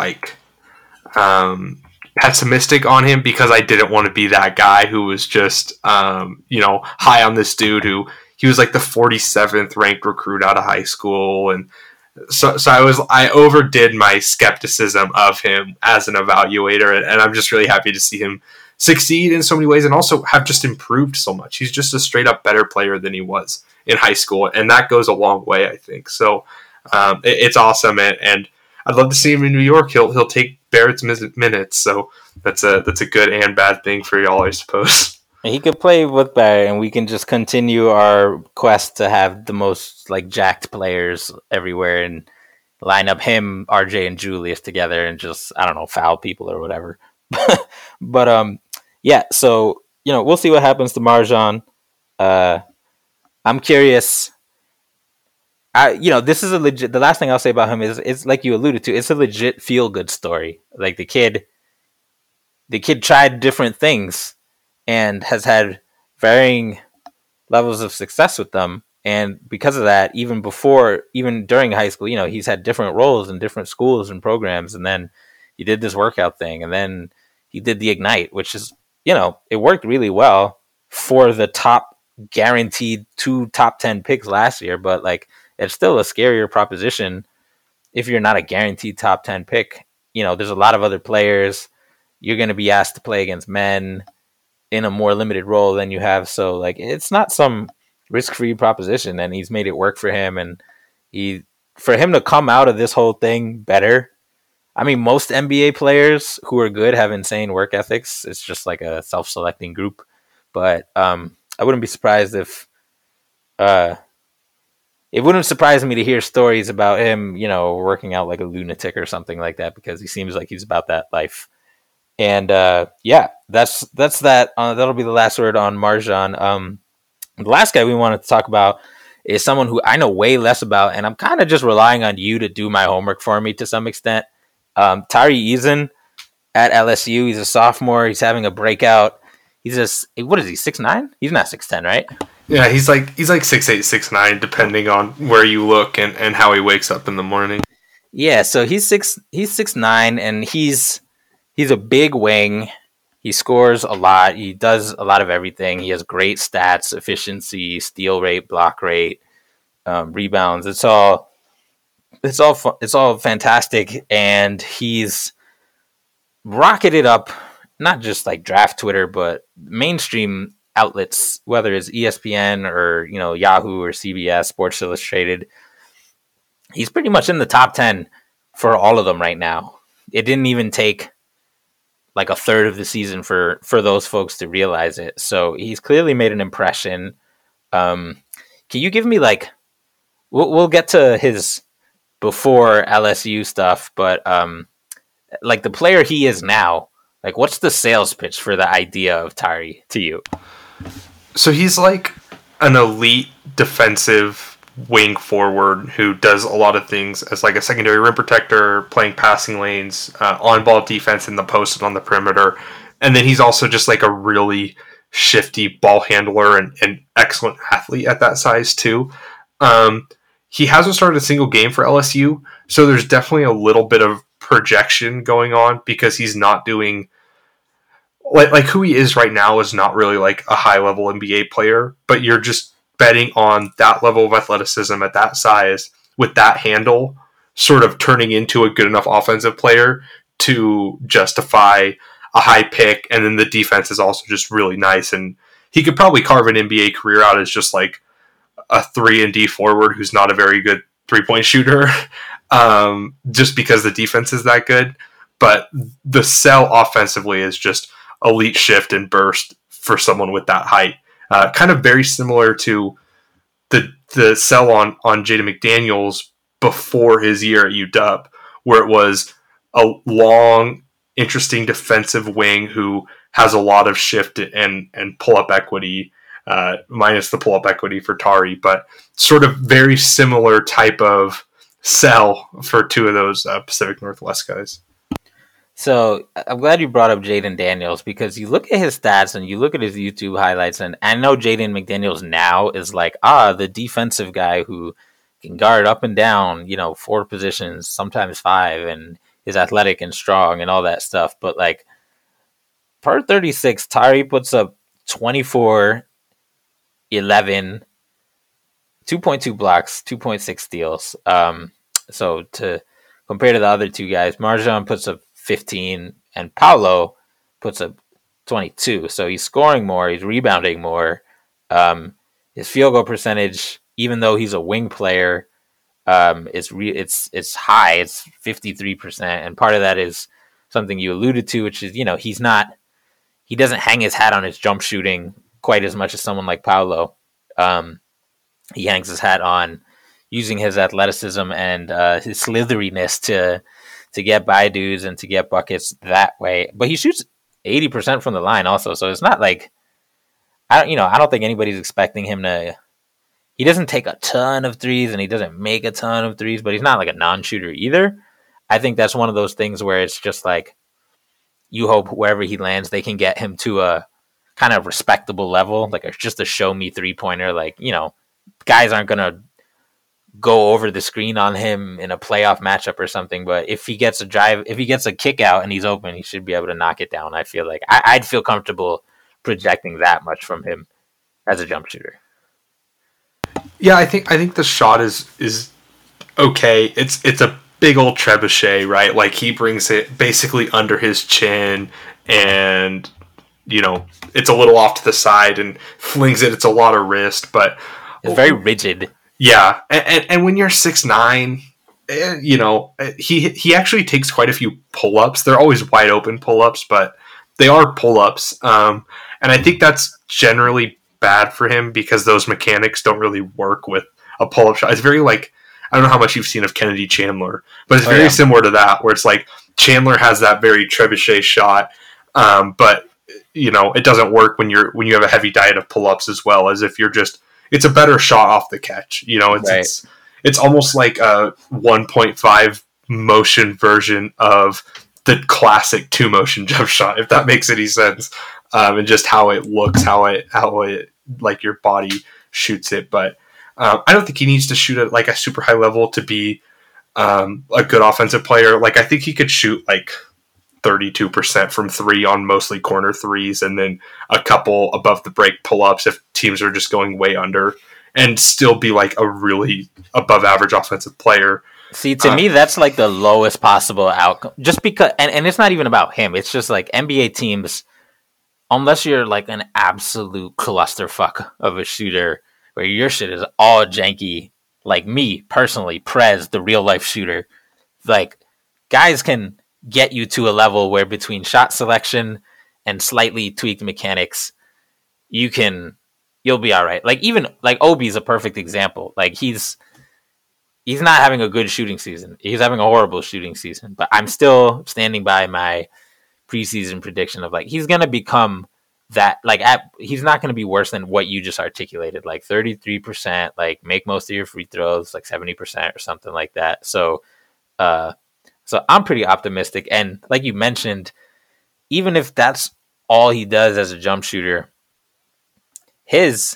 pessimistic on him because I didn't want to be that guy who was just high on this dude who he was like the 47th ranked recruit out of high school, and so I overdid my skepticism of him as an evaluator, and I'm just really happy to see him succeed in so many ways and also have just improved so much. He's just a straight up better player than he was in high school, and that goes a long way, I think. So it's awesome, and I'd love to see him in New York. He'll take Barrett's minutes, so that's a good and bad thing for y'all, I suppose. He could play with Barrett, and we can just continue our quest to have the most like jacked players everywhere and line up him, RJ, and Julius together and just, I don't know, foul people or whatever. But yeah, so we'll see what happens to MarJon. I'm curious. This is a legit. The last thing I'll say about him is it's like you alluded to. It's a legit feel good story. Like the kid tried different things and has had varying levels of success with them. And because of that, even during high school, he's had different roles in different schools and programs. And then he did this workout thing, and then he did the Ignite, which is, it worked really well for the top guaranteed 2 top 10 picks last year. But like, it's still a scarier proposition if you're not a guaranteed top 10 pick. There's a lot of other players. You're going to be asked to play against men in a more limited role than you have. So like, it's not some risk-free proposition, and he's made it work for him. And for him to come out of this whole thing better. I mean, most NBA players who are good have insane work ethics. It's just like a self-selecting group. But I wouldn't be surprised if it wouldn't surprise me to hear stories about him, working out like a lunatic or something like that, because he seems like he's about that life. And yeah, that's that. That'll be the last word on MarJon. The last guy we wanted to talk about is someone who I know way less about, and I'm kind of just relying on you to do my homework for me to some extent. Tari Eason at LSU. He's a sophomore. He's having a breakout. He's what is he, 6'9"? He's not 6'10", right? Yeah, he's like 6'8", 6'9", depending on where you look and how he wakes up in the morning. Yeah, so he's 6'9", and he's a big wing. He scores a lot. He does a lot of everything. He has great stats, efficiency, steal rate, block rate, rebounds. It's all fantastic. And he's rocketed up, not just like draft Twitter, but mainstream outlets, whether it's ESPN or, Yahoo or CBS, Sports Illustrated. He's pretty much in the top 10 for all of them right now. It didn't even take like a third of the season for those folks to realize it. So he's clearly made an impression. Can you give me like, we'll get to his before LSU stuff, but like the player he is now, like what's the sales pitch for the idea of Tari to you? So he's like an elite defensive wing forward who does a lot of things as like a secondary rim protector, playing passing lanes, on-ball defense in the post and on the perimeter. And then he's also just like a really shifty ball handler and excellent athlete at that size too. He hasn't started a single game for LSU, so there's definitely a little bit of projection going on because he's not doing like who he is right now is not really like a high level NBA player, but you're just betting on that level of athleticism at that size with that handle sort of turning into a good enough offensive player to justify a high pick. And then the defense is also just really nice. And he could probably carve an NBA career out as just like a 3-and-D forward who's not a very good 3-point shooter, just because the defense is that good. But the sell offensively is just elite shift and burst for someone with that height. Kind of very similar to the sell on Jaden McDaniels before his year at UW, where it was a long, interesting defensive wing who has a lot of shift and pull-up equity, minus the pull-up equity for Tari, but sort of very similar type of sell for two of those Pacific Northwest guys. So I'm glad you brought up Jaden Daniels because you look at his stats and you look at his YouTube highlights, and I know Jaden McDaniels now is like, the defensive guy who can guard up and down, 4 positions, sometimes 5, and is athletic and strong and all that stuff. But like per 36, Tari puts up 24, 11, 2.2 blocks, 2.6 steals. So to compare to the other two guys, Marjan puts up 15 and Paolo puts up 22. So he's scoring more, he's rebounding more. His field goal percentage, even though he's a wing player, it's high. It's 53%, and part of that is something you alluded to, which is he doesn't hang his hat on his jump shooting quite as much as someone like Paolo. He hangs his hat on using his athleticism and his slitheriness to get by dudes and to get buckets that way. But he shoots 80% from the line also, so it's not like I don't think anybody's expecting him to. He doesn't take a ton of threes and he doesn't make a ton of threes, but he's not like a non-shooter either. I think that's one of those things where it's just like you hope wherever he lands, they can get him to a kind of respectable level, like just a show me 3-pointer. Like, guys aren't going to go over the screen on him in a playoff matchup or something, but if he gets a kick out and he's open, he should be able to knock it down. I feel like I'd feel comfortable projecting that much from him as a jump shooter. Yeah, I think the shot is okay. It's a big old trebuchet, right? Like he brings it basically under his chin and it's a little off to the side and flings it. It's a lot of wrist, but it's very rigid. Yeah, and when you're 6'9", he actually takes quite a few pull-ups. They're always wide open pull-ups, but they are pull-ups. And I think that's generally bad for him because those mechanics don't really work with a pull-up shot. It's very like, I don't know how much you've seen of Kennedy Chandler, but it's very similar to that, where it's like Chandler has that very trebuchet shot, but it doesn't work when you have a heavy diet of pull-ups as well, as if you're just. It's a better shot off the catch. It's almost like a 1.5 motion version of the classic 2 motion jump shot, if that makes any sense. And just how it looks, how it like your body shoots it. But I don't think he needs to shoot at like a super high level to be a good offensive player. Like I think he could shoot like 32% from 3 on mostly corner threes, and then a couple above the break pull-ups if teams are just going way under, and still be like a really above average offensive player. See, to me, that's like the lowest possible outcome. Just because, and it's not even about him. It's just like NBA teams, unless you're like an absolute clusterfuck of a shooter where your shit is all janky, like me personally, Prez, the real life shooter, like guys can get you to a level where between shot selection and slightly tweaked mechanics, you'll be all right. Like even like Obi's a perfect example. Like he's not having a good shooting season. He's having a horrible shooting season, but I'm still standing by my preseason prediction of like he's going to become that, like he's not going to be worse than what you just articulated, like 33%, like make most of your free throws, like 70% or something like that. So I'm pretty optimistic. And like you mentioned, even if that's all he does as a jump shooter, his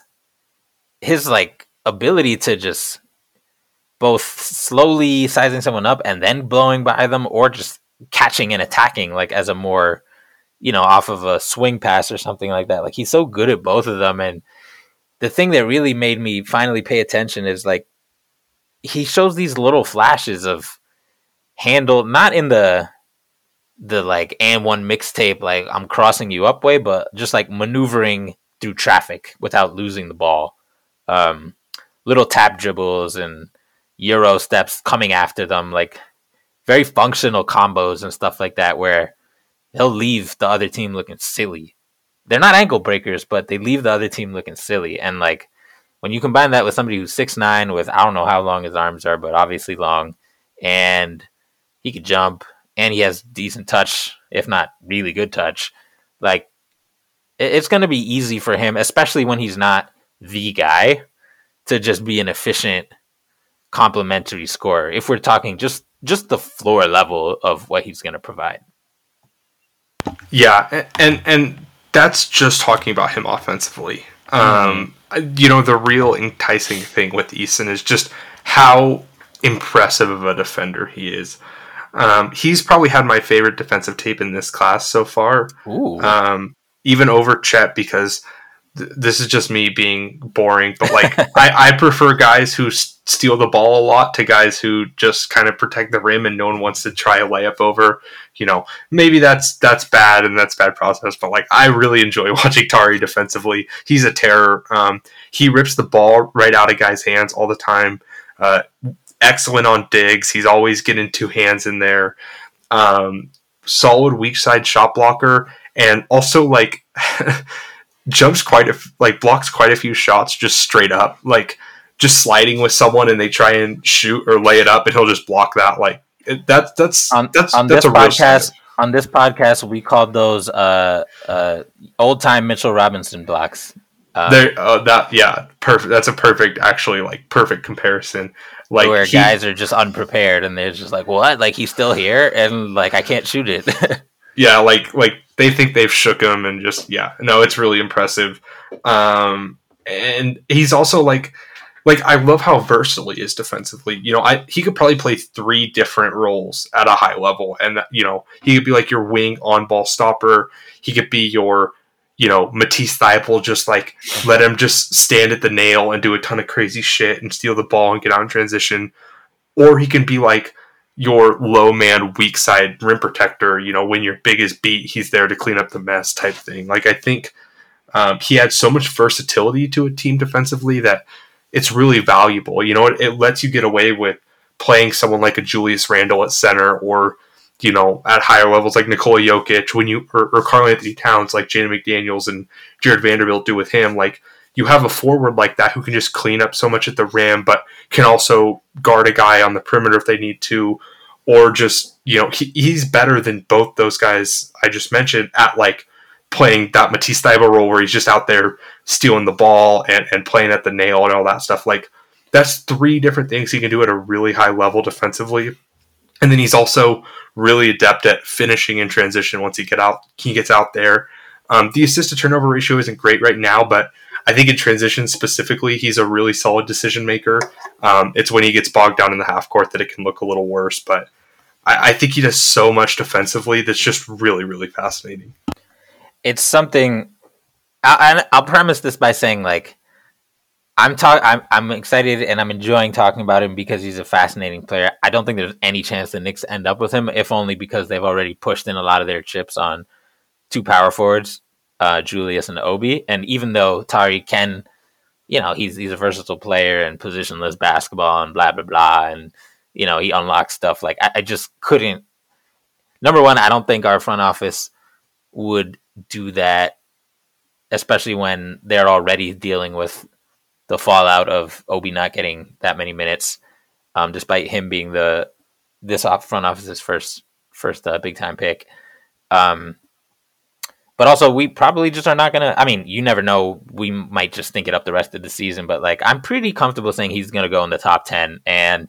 like ability to just both slowly sizing someone up and then blowing by them, or just catching and attacking like as a more, off of a swing pass or something like that. Like he's so good at both of them. And the thing that really made me finally pay attention is like he shows these little flashes of handle, not in the like and one mixtape, like I'm crossing you up way, but just like maneuvering through traffic without losing the ball. Little tap dribbles and Euro steps coming after them, like very functional combos and stuff like that, where he'll leave the other team looking silly. They're not ankle breakers, but they leave the other team looking silly. And like when you combine that with somebody who's 6'9", with I don't know how long his arms are, but obviously long, and he could jump, and he has decent touch, if not really good touch, like it's going to be easy for him, especially when he's not the guy, to just be an efficient complementary scorer. If we're talking just the floor level of what he's going to provide. Yeah, and that's just talking about him offensively. The real enticing thing with Eason is just how impressive of a defender he is. He's probably had my favorite defensive tape in this class so far. Even over Chet, because this is just me being boring, but like I prefer guys who steal the ball a lot to guys who just kind of protect the rim and no one wants to try a layup over. Maybe that's bad and that's bad process, but like I really enjoy watching Tari defensively. He's a terror. He rips the ball right out of guys' hands all the time. Excellent on digs. He's always getting two hands in there. Solid weak side shot blocker, and also like blocks quite a few shots just straight up, like just sliding with someone and they try and shoot or lay it up and he'll just block that. Like that's a real sign. On this podcast, we called those old time Mitchell Robinson blocks. Perfect. That's a perfect comparison. Like where guys are just unprepared and they're just like, what? Like he's still here and like I can't shoot it. Yeah, like they think they've shook him and just it's really impressive. And he's also like I love how versatile he is defensively. He could probably play 3 different roles at a high level, and he could be like your wing on ball stopper. He could be your Matisse Thybulle, just like let him just stand at the nail and do a ton of crazy shit and steal the ball and get out in transition. Or he can be like your low man, weak side rim protector. When your big is beat, he's there to clean up the mess type thing. Like I think he had so much versatility to a team defensively that it's really valuable. It lets you get away with playing someone like a Julius Randle at center, or at higher levels like Nikola Jokic, or Karl-Anthony Towns, like Jaden McDaniels and Jared Vanderbilt do with him. Like you have a forward like that who can just clean up so much at the rim, but can also guard a guy on the perimeter if they need to, or just he's better than both those guys I just mentioned at like playing that Matisse Thybulle role where he's just out there stealing the ball and playing at the nail and all that stuff. Like that's 3 different things he can do at a really high level defensively. And then he's also really adept at finishing in transition once he gets out there. The assist to turnover ratio isn't great right now, but I think in transition specifically, he's a really solid decision maker. It's when he gets bogged down in the half court that it can look a little worse, but I think he does so much defensively that's just really, really fascinating. It's something, I'll premise this by saying like, I'm excited and I'm enjoying talking about him because he's a fascinating player. I don't think there's any chance the Knicks end up with him, if only because they've already pushed in a lot of their chips on two power forwards, Julius and Obi. And even though Tari can, he's a versatile player and positionless basketball and blah blah blah, and he unlocks stuff. Like I just couldn't. Number one, I don't think our front office would do that, especially when they're already dealing with the fallout of Obi not getting that many minutes, despite him being this front office's first big time pick. But also, we probably just are not gonna. I mean, you never know. We might just think it up the rest of the season. But like, I'm pretty comfortable saying he's gonna go in the top 10, and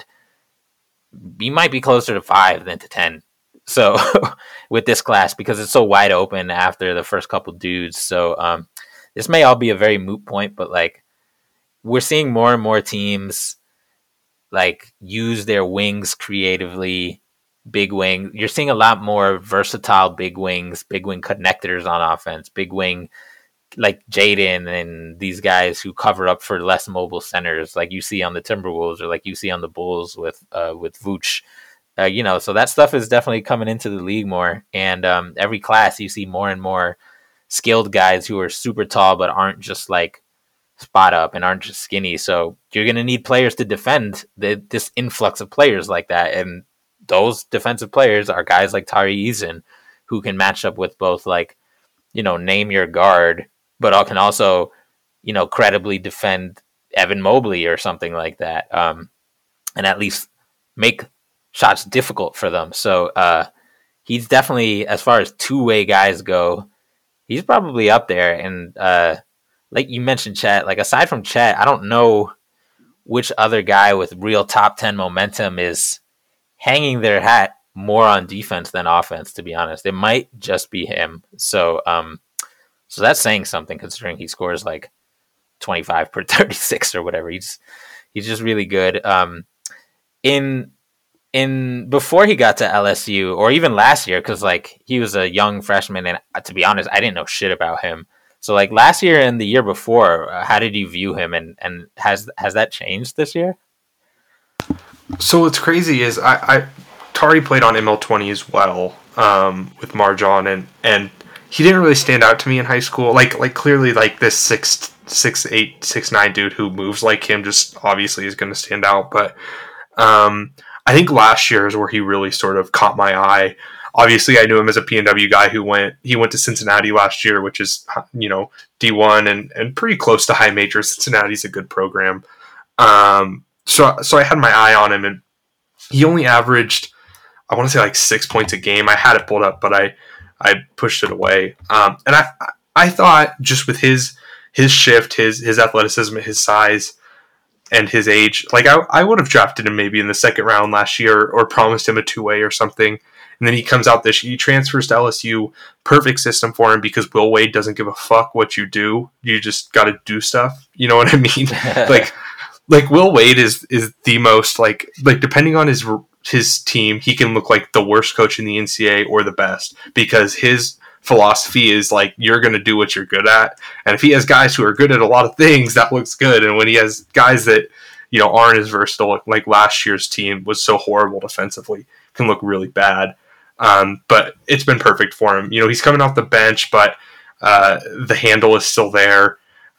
he might be closer to 5 than to 10. So with this class, because it's so wide open after the first couple dudes. So this may all be a very moot point, but like, we're seeing more and more teams like use their wings creatively, big wing. You're seeing a lot more versatile big wings, big wing connectors on offense, big wing like Jaden and these guys who cover up for less mobile centers, like you see on the Timberwolves or like you see on the Bulls with Vooch. So that stuff is definitely coming into the league more. And every class you see more and more skilled guys who are super tall but aren't just like spot up and aren't just skinny. So you're going to need players to defend this influx of players like that. And those defensive players are guys like Tari Eason, who can match up with both like, name your guard, but can also, credibly defend Evan Mobley or something like that. And at least make shots difficult for them. So he's definitely, as far as two-way guys go, he's probably up there. And like you mentioned, Chet, like aside from Chet, I don't know which other guy with real top 10 momentum is hanging their hat more on defense than offense, to be honest. It might just be him. So so that's saying something, considering he scores like 25 per 36 or whatever. He's just really good. In before he got to LSU, or even last year, because like he was a young freshman, and to be honest, I didn't know shit about him. So like last year and the year before, how did you view him, and has that changed this year? So what's crazy is Tari played on ML20 as well with Marjon, and he didn't really stand out to me in high school. Like clearly like this 6'8", 6'9" dude who moves like him just obviously is going to stand out. But I think last year is where he really sort of caught my eye. Obviously, I knew him as a PNW guy who went to Cincinnati last year, which is, D1 and pretty close to high major. Cincinnati's a good program. So I had my eye on him, and he only averaged, I want to say like 6 points a game. I had it pulled up, but I pushed it away. And I thought just with his shift, his athleticism, his size, and his age, like I would have drafted him maybe in the second round last year or promised him a two-way or something. And then he comes out this year, he transfers to LSU, perfect system for him because Will Wade doesn't give a fuck what you do. You just got to do stuff. You know what I mean? like Will Wade is the most like depending on his team, he can look like the worst coach in the NCAA or the best, because his philosophy is like, you're going to do what you're good at. And if he has guys who are good at a lot of things, that looks good. And when he has guys that, aren't as versatile, like last year's team was so horrible defensively, can look really bad. But it's been perfect for him. He's coming off the bench, but the handle is still there.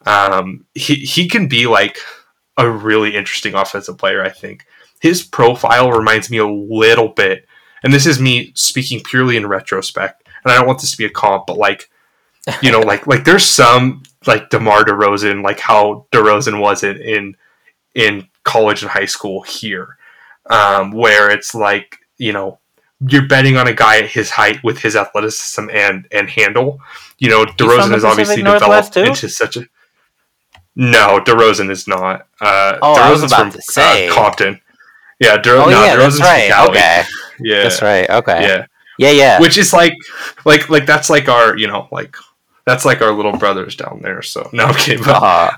He can be like a really interesting offensive player, I think. His profile reminds me a little bit, and this is me speaking purely in retrospect, and I don't want this to be a comp, but like, like there's some like DeMar DeRozan, like how DeRozan was in college and high school here, where it's like, you're betting on a guy at his height with his athleticism and handle. DeRozan has obviously developed into such a... No, DeRozan is not. I was about to say Compton. Yeah, DeRozan's from Cali. Okay. Yeah, that's right. Okay. Yeah. Yeah. Which is like that's like our, that's like our little brothers down there. So no, I'm kidding. But,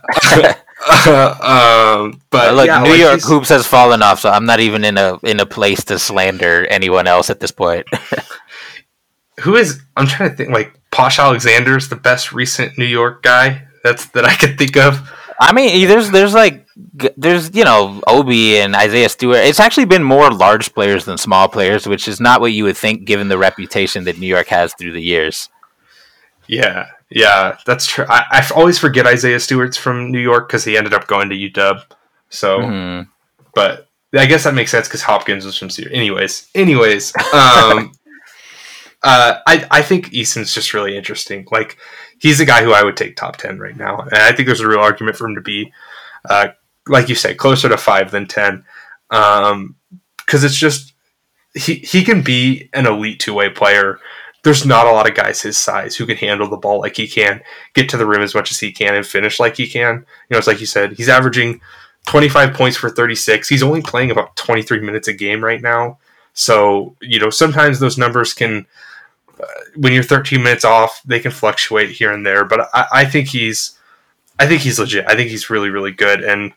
but look, New York hoops has fallen off, so I'm not even in a place to slander anyone else at this point. Who is? I'm trying to think. Like Posh Alexander's the best recent New York guy that I could think of. I mean, there's Obi and Isaiah Stewart. It's actually been more large players than small players, which is not what you would think given the reputation that New York has through the years. Yeah, that's true. I always forget Isaiah Stewart's from New York because he ended up going to UW. So, but I guess that makes sense because Hopkins was from Syracuse. Anyways, I think Eason's just really interesting. Like, he's a guy who I would take top 10 right now. And I think there's a real argument for him to be, like you say, closer to 5 than 10. Because it's just, he can be an elite two-way player. There's not a lot of guys his size who can handle the ball like he can, get to the rim as much as he can, and finish like he can. It's like you said, he's averaging 25 points for 36. He's only playing about 23 minutes a game right now. So, sometimes those numbers can, when you're 13 minutes off, they can fluctuate here and there. But I think he's legit. I think he's really, really good. And,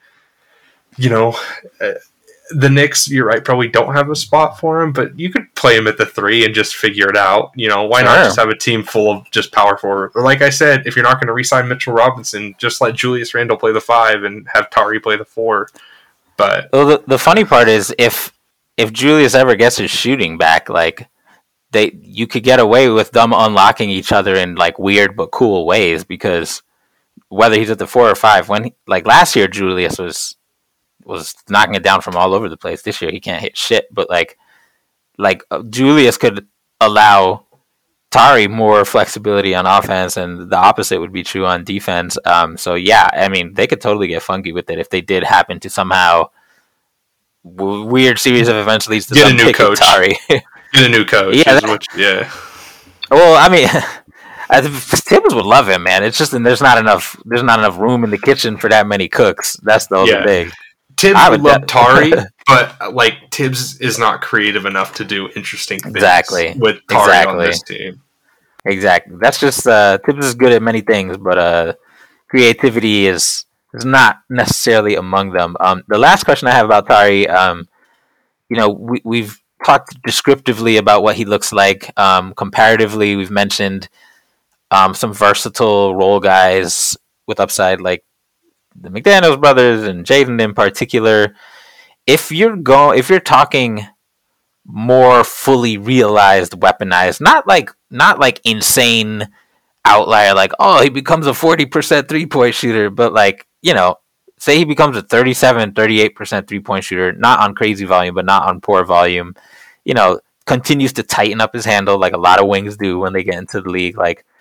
the Knicks, you're right, probably don't have a spot for him, but you could play him at the 3 and just figure it out. Why not just have a team full of just power forward? Or like I said, if you're not going to re-sign Mitchell Robinson, just let Julius Randle play the 5 and have Tari play the 4. But the funny part is if Julius ever gets his shooting back, like you could get away with them unlocking each other in like weird but cool ways, because whether he's at the 4 or 5, when last year Julius was knocking it down from all over the place. This year he can't hit shit, but like Julius could allow Tari more flexibility on offense, and the opposite would be true on defense. So yeah, I mean, they could totally get funky with it if they did happen to somehow weird series of events leads to get a new coach. Tari. Get a new coach. Yeah. Well, I mean, Tibbs would love him, man. It's just there's not enough room in the kitchen for that many cooks. That's the other thing. Tibbs would love Tari, but Tibbs is not creative enough to do interesting things with Tari on this team. Exactly. That's just Tibbs is good at many things, but creativity is not necessarily among them. The last question I have about Tari, we've talked descriptively about what he looks like. Comparatively, we've mentioned some versatile role guys with upside, like the McDaniels brothers and Jaden in particular. If you're talking more fully realized, weaponized, not like insane outlier, like, oh, he becomes a 40% 3-point shooter, but say he becomes a 37, 38% 3-point shooter, not on crazy volume, but not on poor volume, continues to tighten up his handle like a lot of wings do when they get into the league.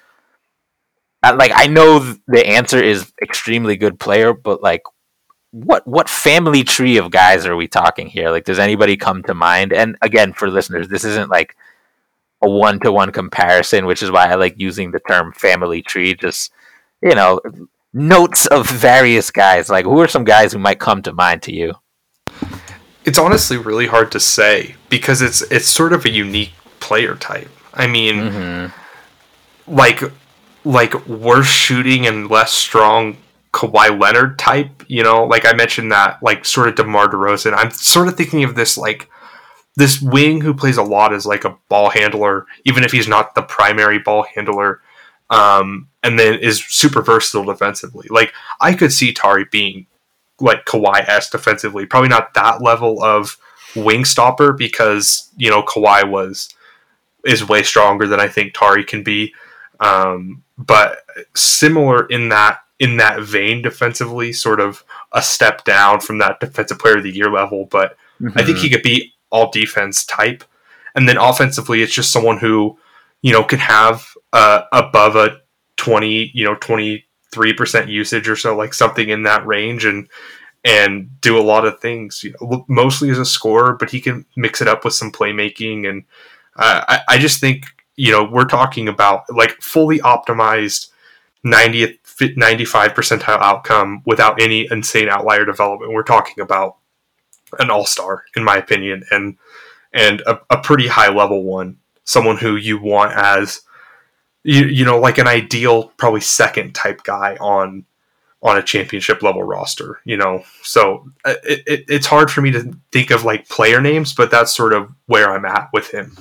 I know the answer is extremely good player, but what family tree of guys are we talking here? Does anybody come to mind? And again, for listeners, this isn't like a 1-to-1 comparison, which is why I like using the term family tree. Just, notes of various guys. Who are some guys who might come to mind to you? It's honestly really hard to say because it's sort of a unique player type. I mean, worse shooting and less strong Kawhi Leonard type, I mentioned that, sort of DeMar DeRozan. I'm sort of thinking of this, this wing who plays a lot as, a ball handler, even if he's not the primary ball handler, and then is super versatile defensively. I could see Tari being, Kawhi-esque defensively. Probably not that level of wing stopper because, Kawhi is way stronger than I think Tari can be. But similar in that vein defensively, sort of a step down from that defensive player of the year level. But I think he could be all defense type. And then offensively, it's just someone who, can have above a 23% usage or so, something in that range and do a lot of things, mostly as a scorer, but he can mix it up with some playmaking. And I just think, we're talking about fully optimized 95 percentile outcome without any insane outlier development. We're talking about an all-star, in my opinion, and a pretty high level one, someone who you want as, an ideal, probably second type guy on a championship level roster, So it's hard for me to think of player names, but that's sort of where I'm at with him.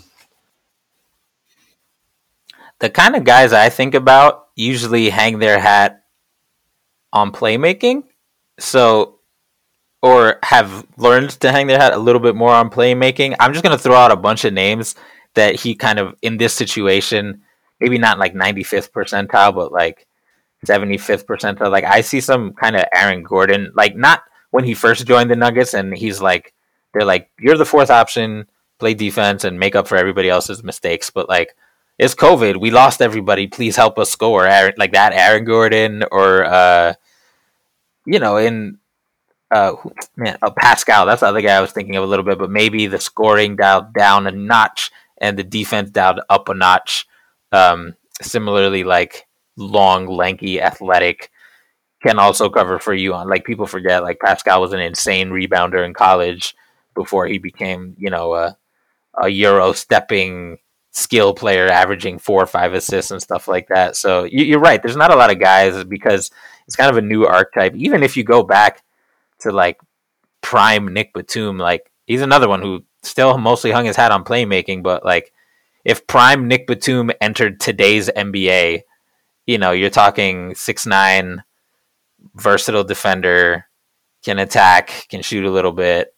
The kind of guys I think about usually hang their hat on playmaking. So, or have learned to hang their hat a little bit more on playmaking. I'm just going to throw out a bunch of names that he kind of, in this situation, maybe not like 95th percentile, but like 75th percentile. Like I see some kind of Aaron Gordon, like not when he first joined the Nuggets and he's like, they're like, you're the fourth option, play defense and make up for everybody else's mistakes. But like, it's COVID. We lost everybody. Please help us score. Like that Aaron Gordon or, in Pascal. That's the other guy I was thinking of a little bit, but maybe the scoring dialed down a notch and the defense dialed up a notch. Similarly, like long, lanky, athletic can also cover for you on, like, people forget, like Pascal was an insane rebounder in college before he became, a Euro stepping skill player averaging 4 or 5 assists and stuff like that. So you're right. There's not a lot of guys because it's kind of a new archetype. Even if you go back to like prime Nick Batum, like he's another one who still mostly hung his hat on playmaking. But like if prime Nick Batum entered today's NBA, you're talking 6'9", versatile defender, can attack, can shoot a little bit.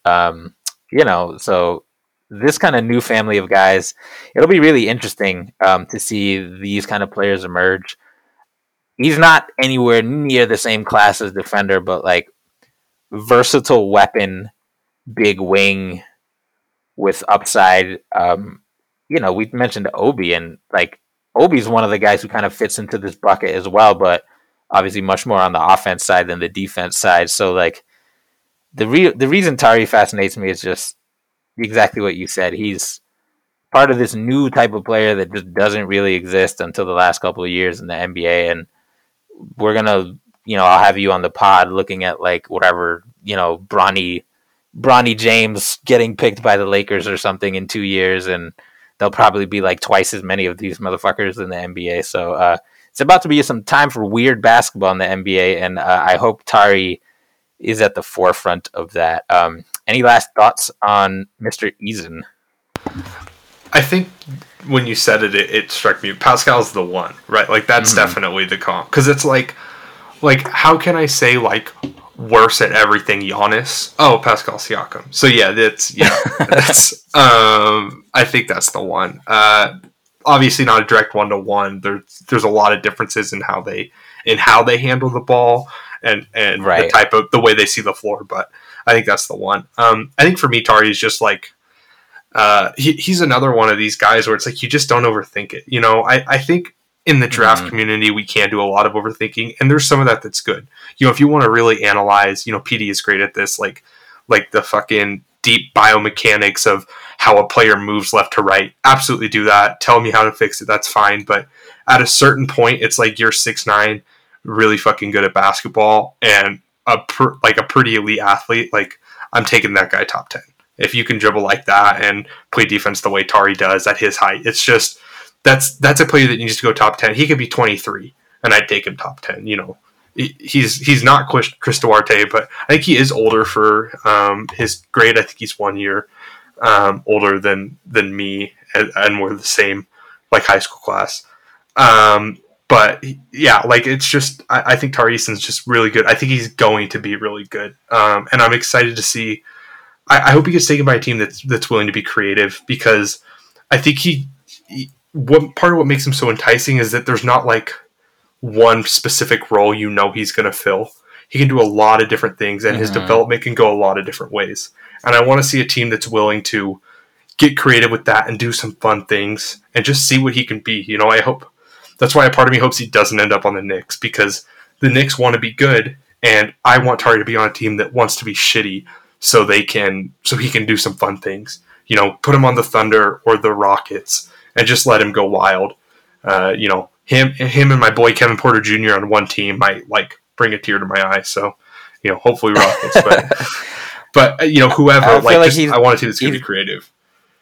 So this kind of new family of guys, it'll be really interesting to see these kind of players emerge. He's not anywhere near the same class as defender, but like versatile weapon, big wing with upside. We mentioned Obi, and like Obi's one of the guys who kind of fits into this bucket as well, but obviously much more on the offense side than the defense side. So like the reason Tari fascinates me is just exactly what you said. He's part of this new type of player that just doesn't really exist until the last couple of years in the NBA. And we're going to, I'll have you on the pod looking at like whatever, Bronny James getting picked by the Lakers or something in 2 years. And there'll probably be like twice as many of these motherfuckers in the NBA. So it's about to be some time for weird basketball in the NBA. And I hope Tari is at the forefront of that. Any last thoughts on Mr. Eason? I think when you said it struck me. Pascal's the one, right? Like that's definitely the comp, because it's like how can I say like worse at everything Giannis? Oh, Pascal Siakam. So yeah, that's I think that's the one. Obviously not a direct 1-to-1. There's a lot of differences in how they handle the ball and right. the way they see the floor, but I think that's the one. I think for me, Tari is just like he's another one of these guys where it's like you just don't overthink it. I think in the draft community we can do a lot of overthinking, and there's some of that that's good. If you want to really analyze, PD is great at this, like the fucking deep biomechanics of how a player moves left to right. Absolutely do that. Tell me how to fix it. That's fine. But at a certain point, it's like you're 6'9", really fucking good at basketball, and a pretty elite athlete. Like I'm taking that guy top 10. If you can dribble like that and play defense the way Tari does at his height, it's just that's a player that needs to go top 10. He could be 23, and I'd take him top 10. He's not Chris Duarte, but I think he is older for his grade. I think he's 1 year older than me, and we're the same like high school class. But yeah, like it's just I think Tari Eason's just really good. I think he's going to be really good, and I'm excited to see. I hope he gets taken by a team that's willing to be creative, because I think part of what makes him so enticing is that there's not like one specific role he's going to fill. He can do a lot of different things, and his development can go a lot of different ways. And I want to see a team that's willing to get creative with that and do some fun things and just see what he can be. I hope that's why a part of me hopes he doesn't end up on the Knicks, because the Knicks want to be good, and I want Tari to be on a team that wants to be shitty so he can do some fun things. Put him on the Thunder or the Rockets and just let him go wild. Him and my boy Kevin Porter Jr. on one team might like bring a tear to my eye. So, hopefully Rockets, but whoever. I want a team that's going to be creative.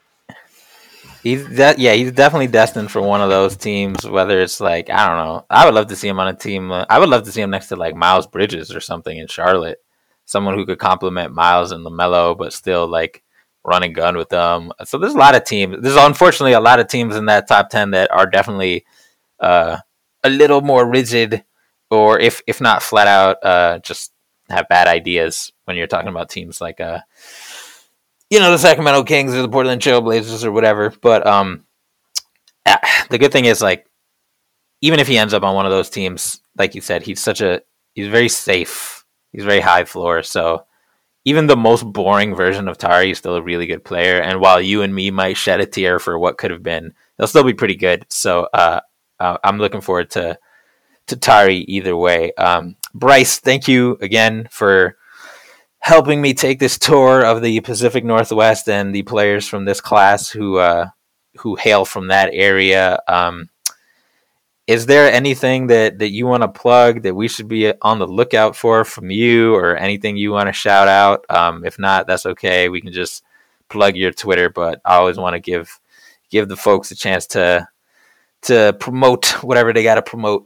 He's definitely destined for one of those teams. Whether it's like, I don't know, I would love to see him on a team. I would love to see him next to like Miles Bridges or something in Charlotte. Someone who could complement Miles and LaMelo, but still like run and gun with them. So there's a lot of teams. There's unfortunately a lot of teams in that top 10 that are definitely a little more rigid or if not flat out, just have bad ideas when you're talking about teams like the Sacramento Kings or the Portland Trailblazers or whatever. But the good thing is, like, even if he ends up on one of those teams, like you said, he's very safe. He's very high floor. So even the most boring version of Tari is still a really good player. And while you and me might shed a tear for what could have been, they'll still be pretty good. So I'm looking forward to Tari either way. Bryce, thank you again for helping me take this tour of the Pacific Northwest and the players from this class who hail from that area. Is there anything that you want to plug that we should be on the lookout for from you, or anything you want to shout out? If not, that's okay. We can just plug your Twitter, but I always want to give the folks a chance to promote whatever they got to promote.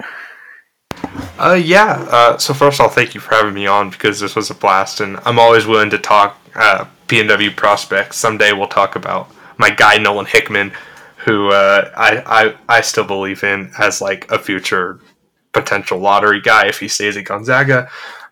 So first of all, thank you for having me on, because this was a blast, and I'm always willing to talk PNW prospects. Someday we'll talk about my guy Nolan Hickman, who I still believe in as like a future potential lottery guy if he stays at Gonzaga.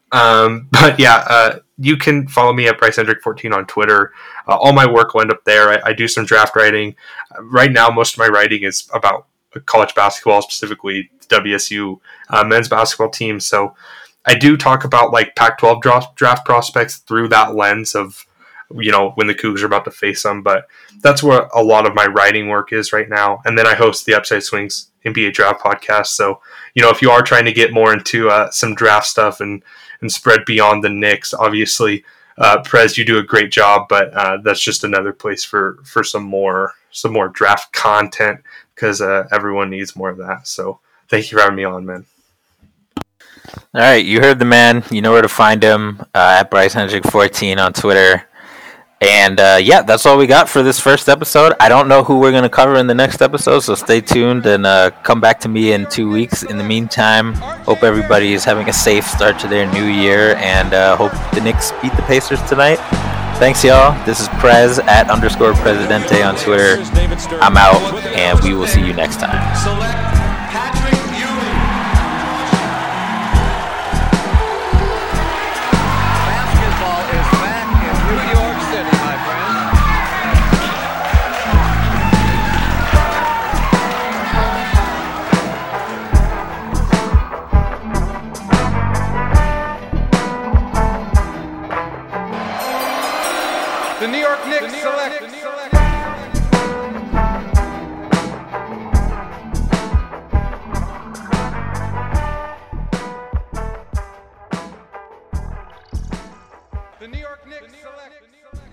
You can follow me at BryceHendrick14 on Twitter. All my work will end up there. I do some draft writing. Right now, most of my writing is about college basketball, specifically WSU men's basketball team. So I do talk about like Pac-12 draft prospects through that lens of, when the Cougars are about to face them. But that's where a lot of my writing work is right now. And then I host the Upside Swings NBA Draft podcast. So, if you are trying to get more into some draft stuff and spread beyond the Knicks, obviously, Prez, you do a great job, but that's just another place for some more draft content, because everyone needs more of that. So thank you for having me on, man. All right, you heard the man. You know where to find him, at BryceHendrick14 on Twitter. And that's all we got for this first episode. I don't know who we're going to cover in the next episode, so stay tuned and come back to me in 2 weeks. In the meantime, hope everybody is having a safe start to their new year, and hope the Knicks beat the Pacers tonight. Thanks, y'all. This is Prez at _Presidente on Twitter. I'm out, and we will see you next time. The New York Knicks select. The New York Knicks select.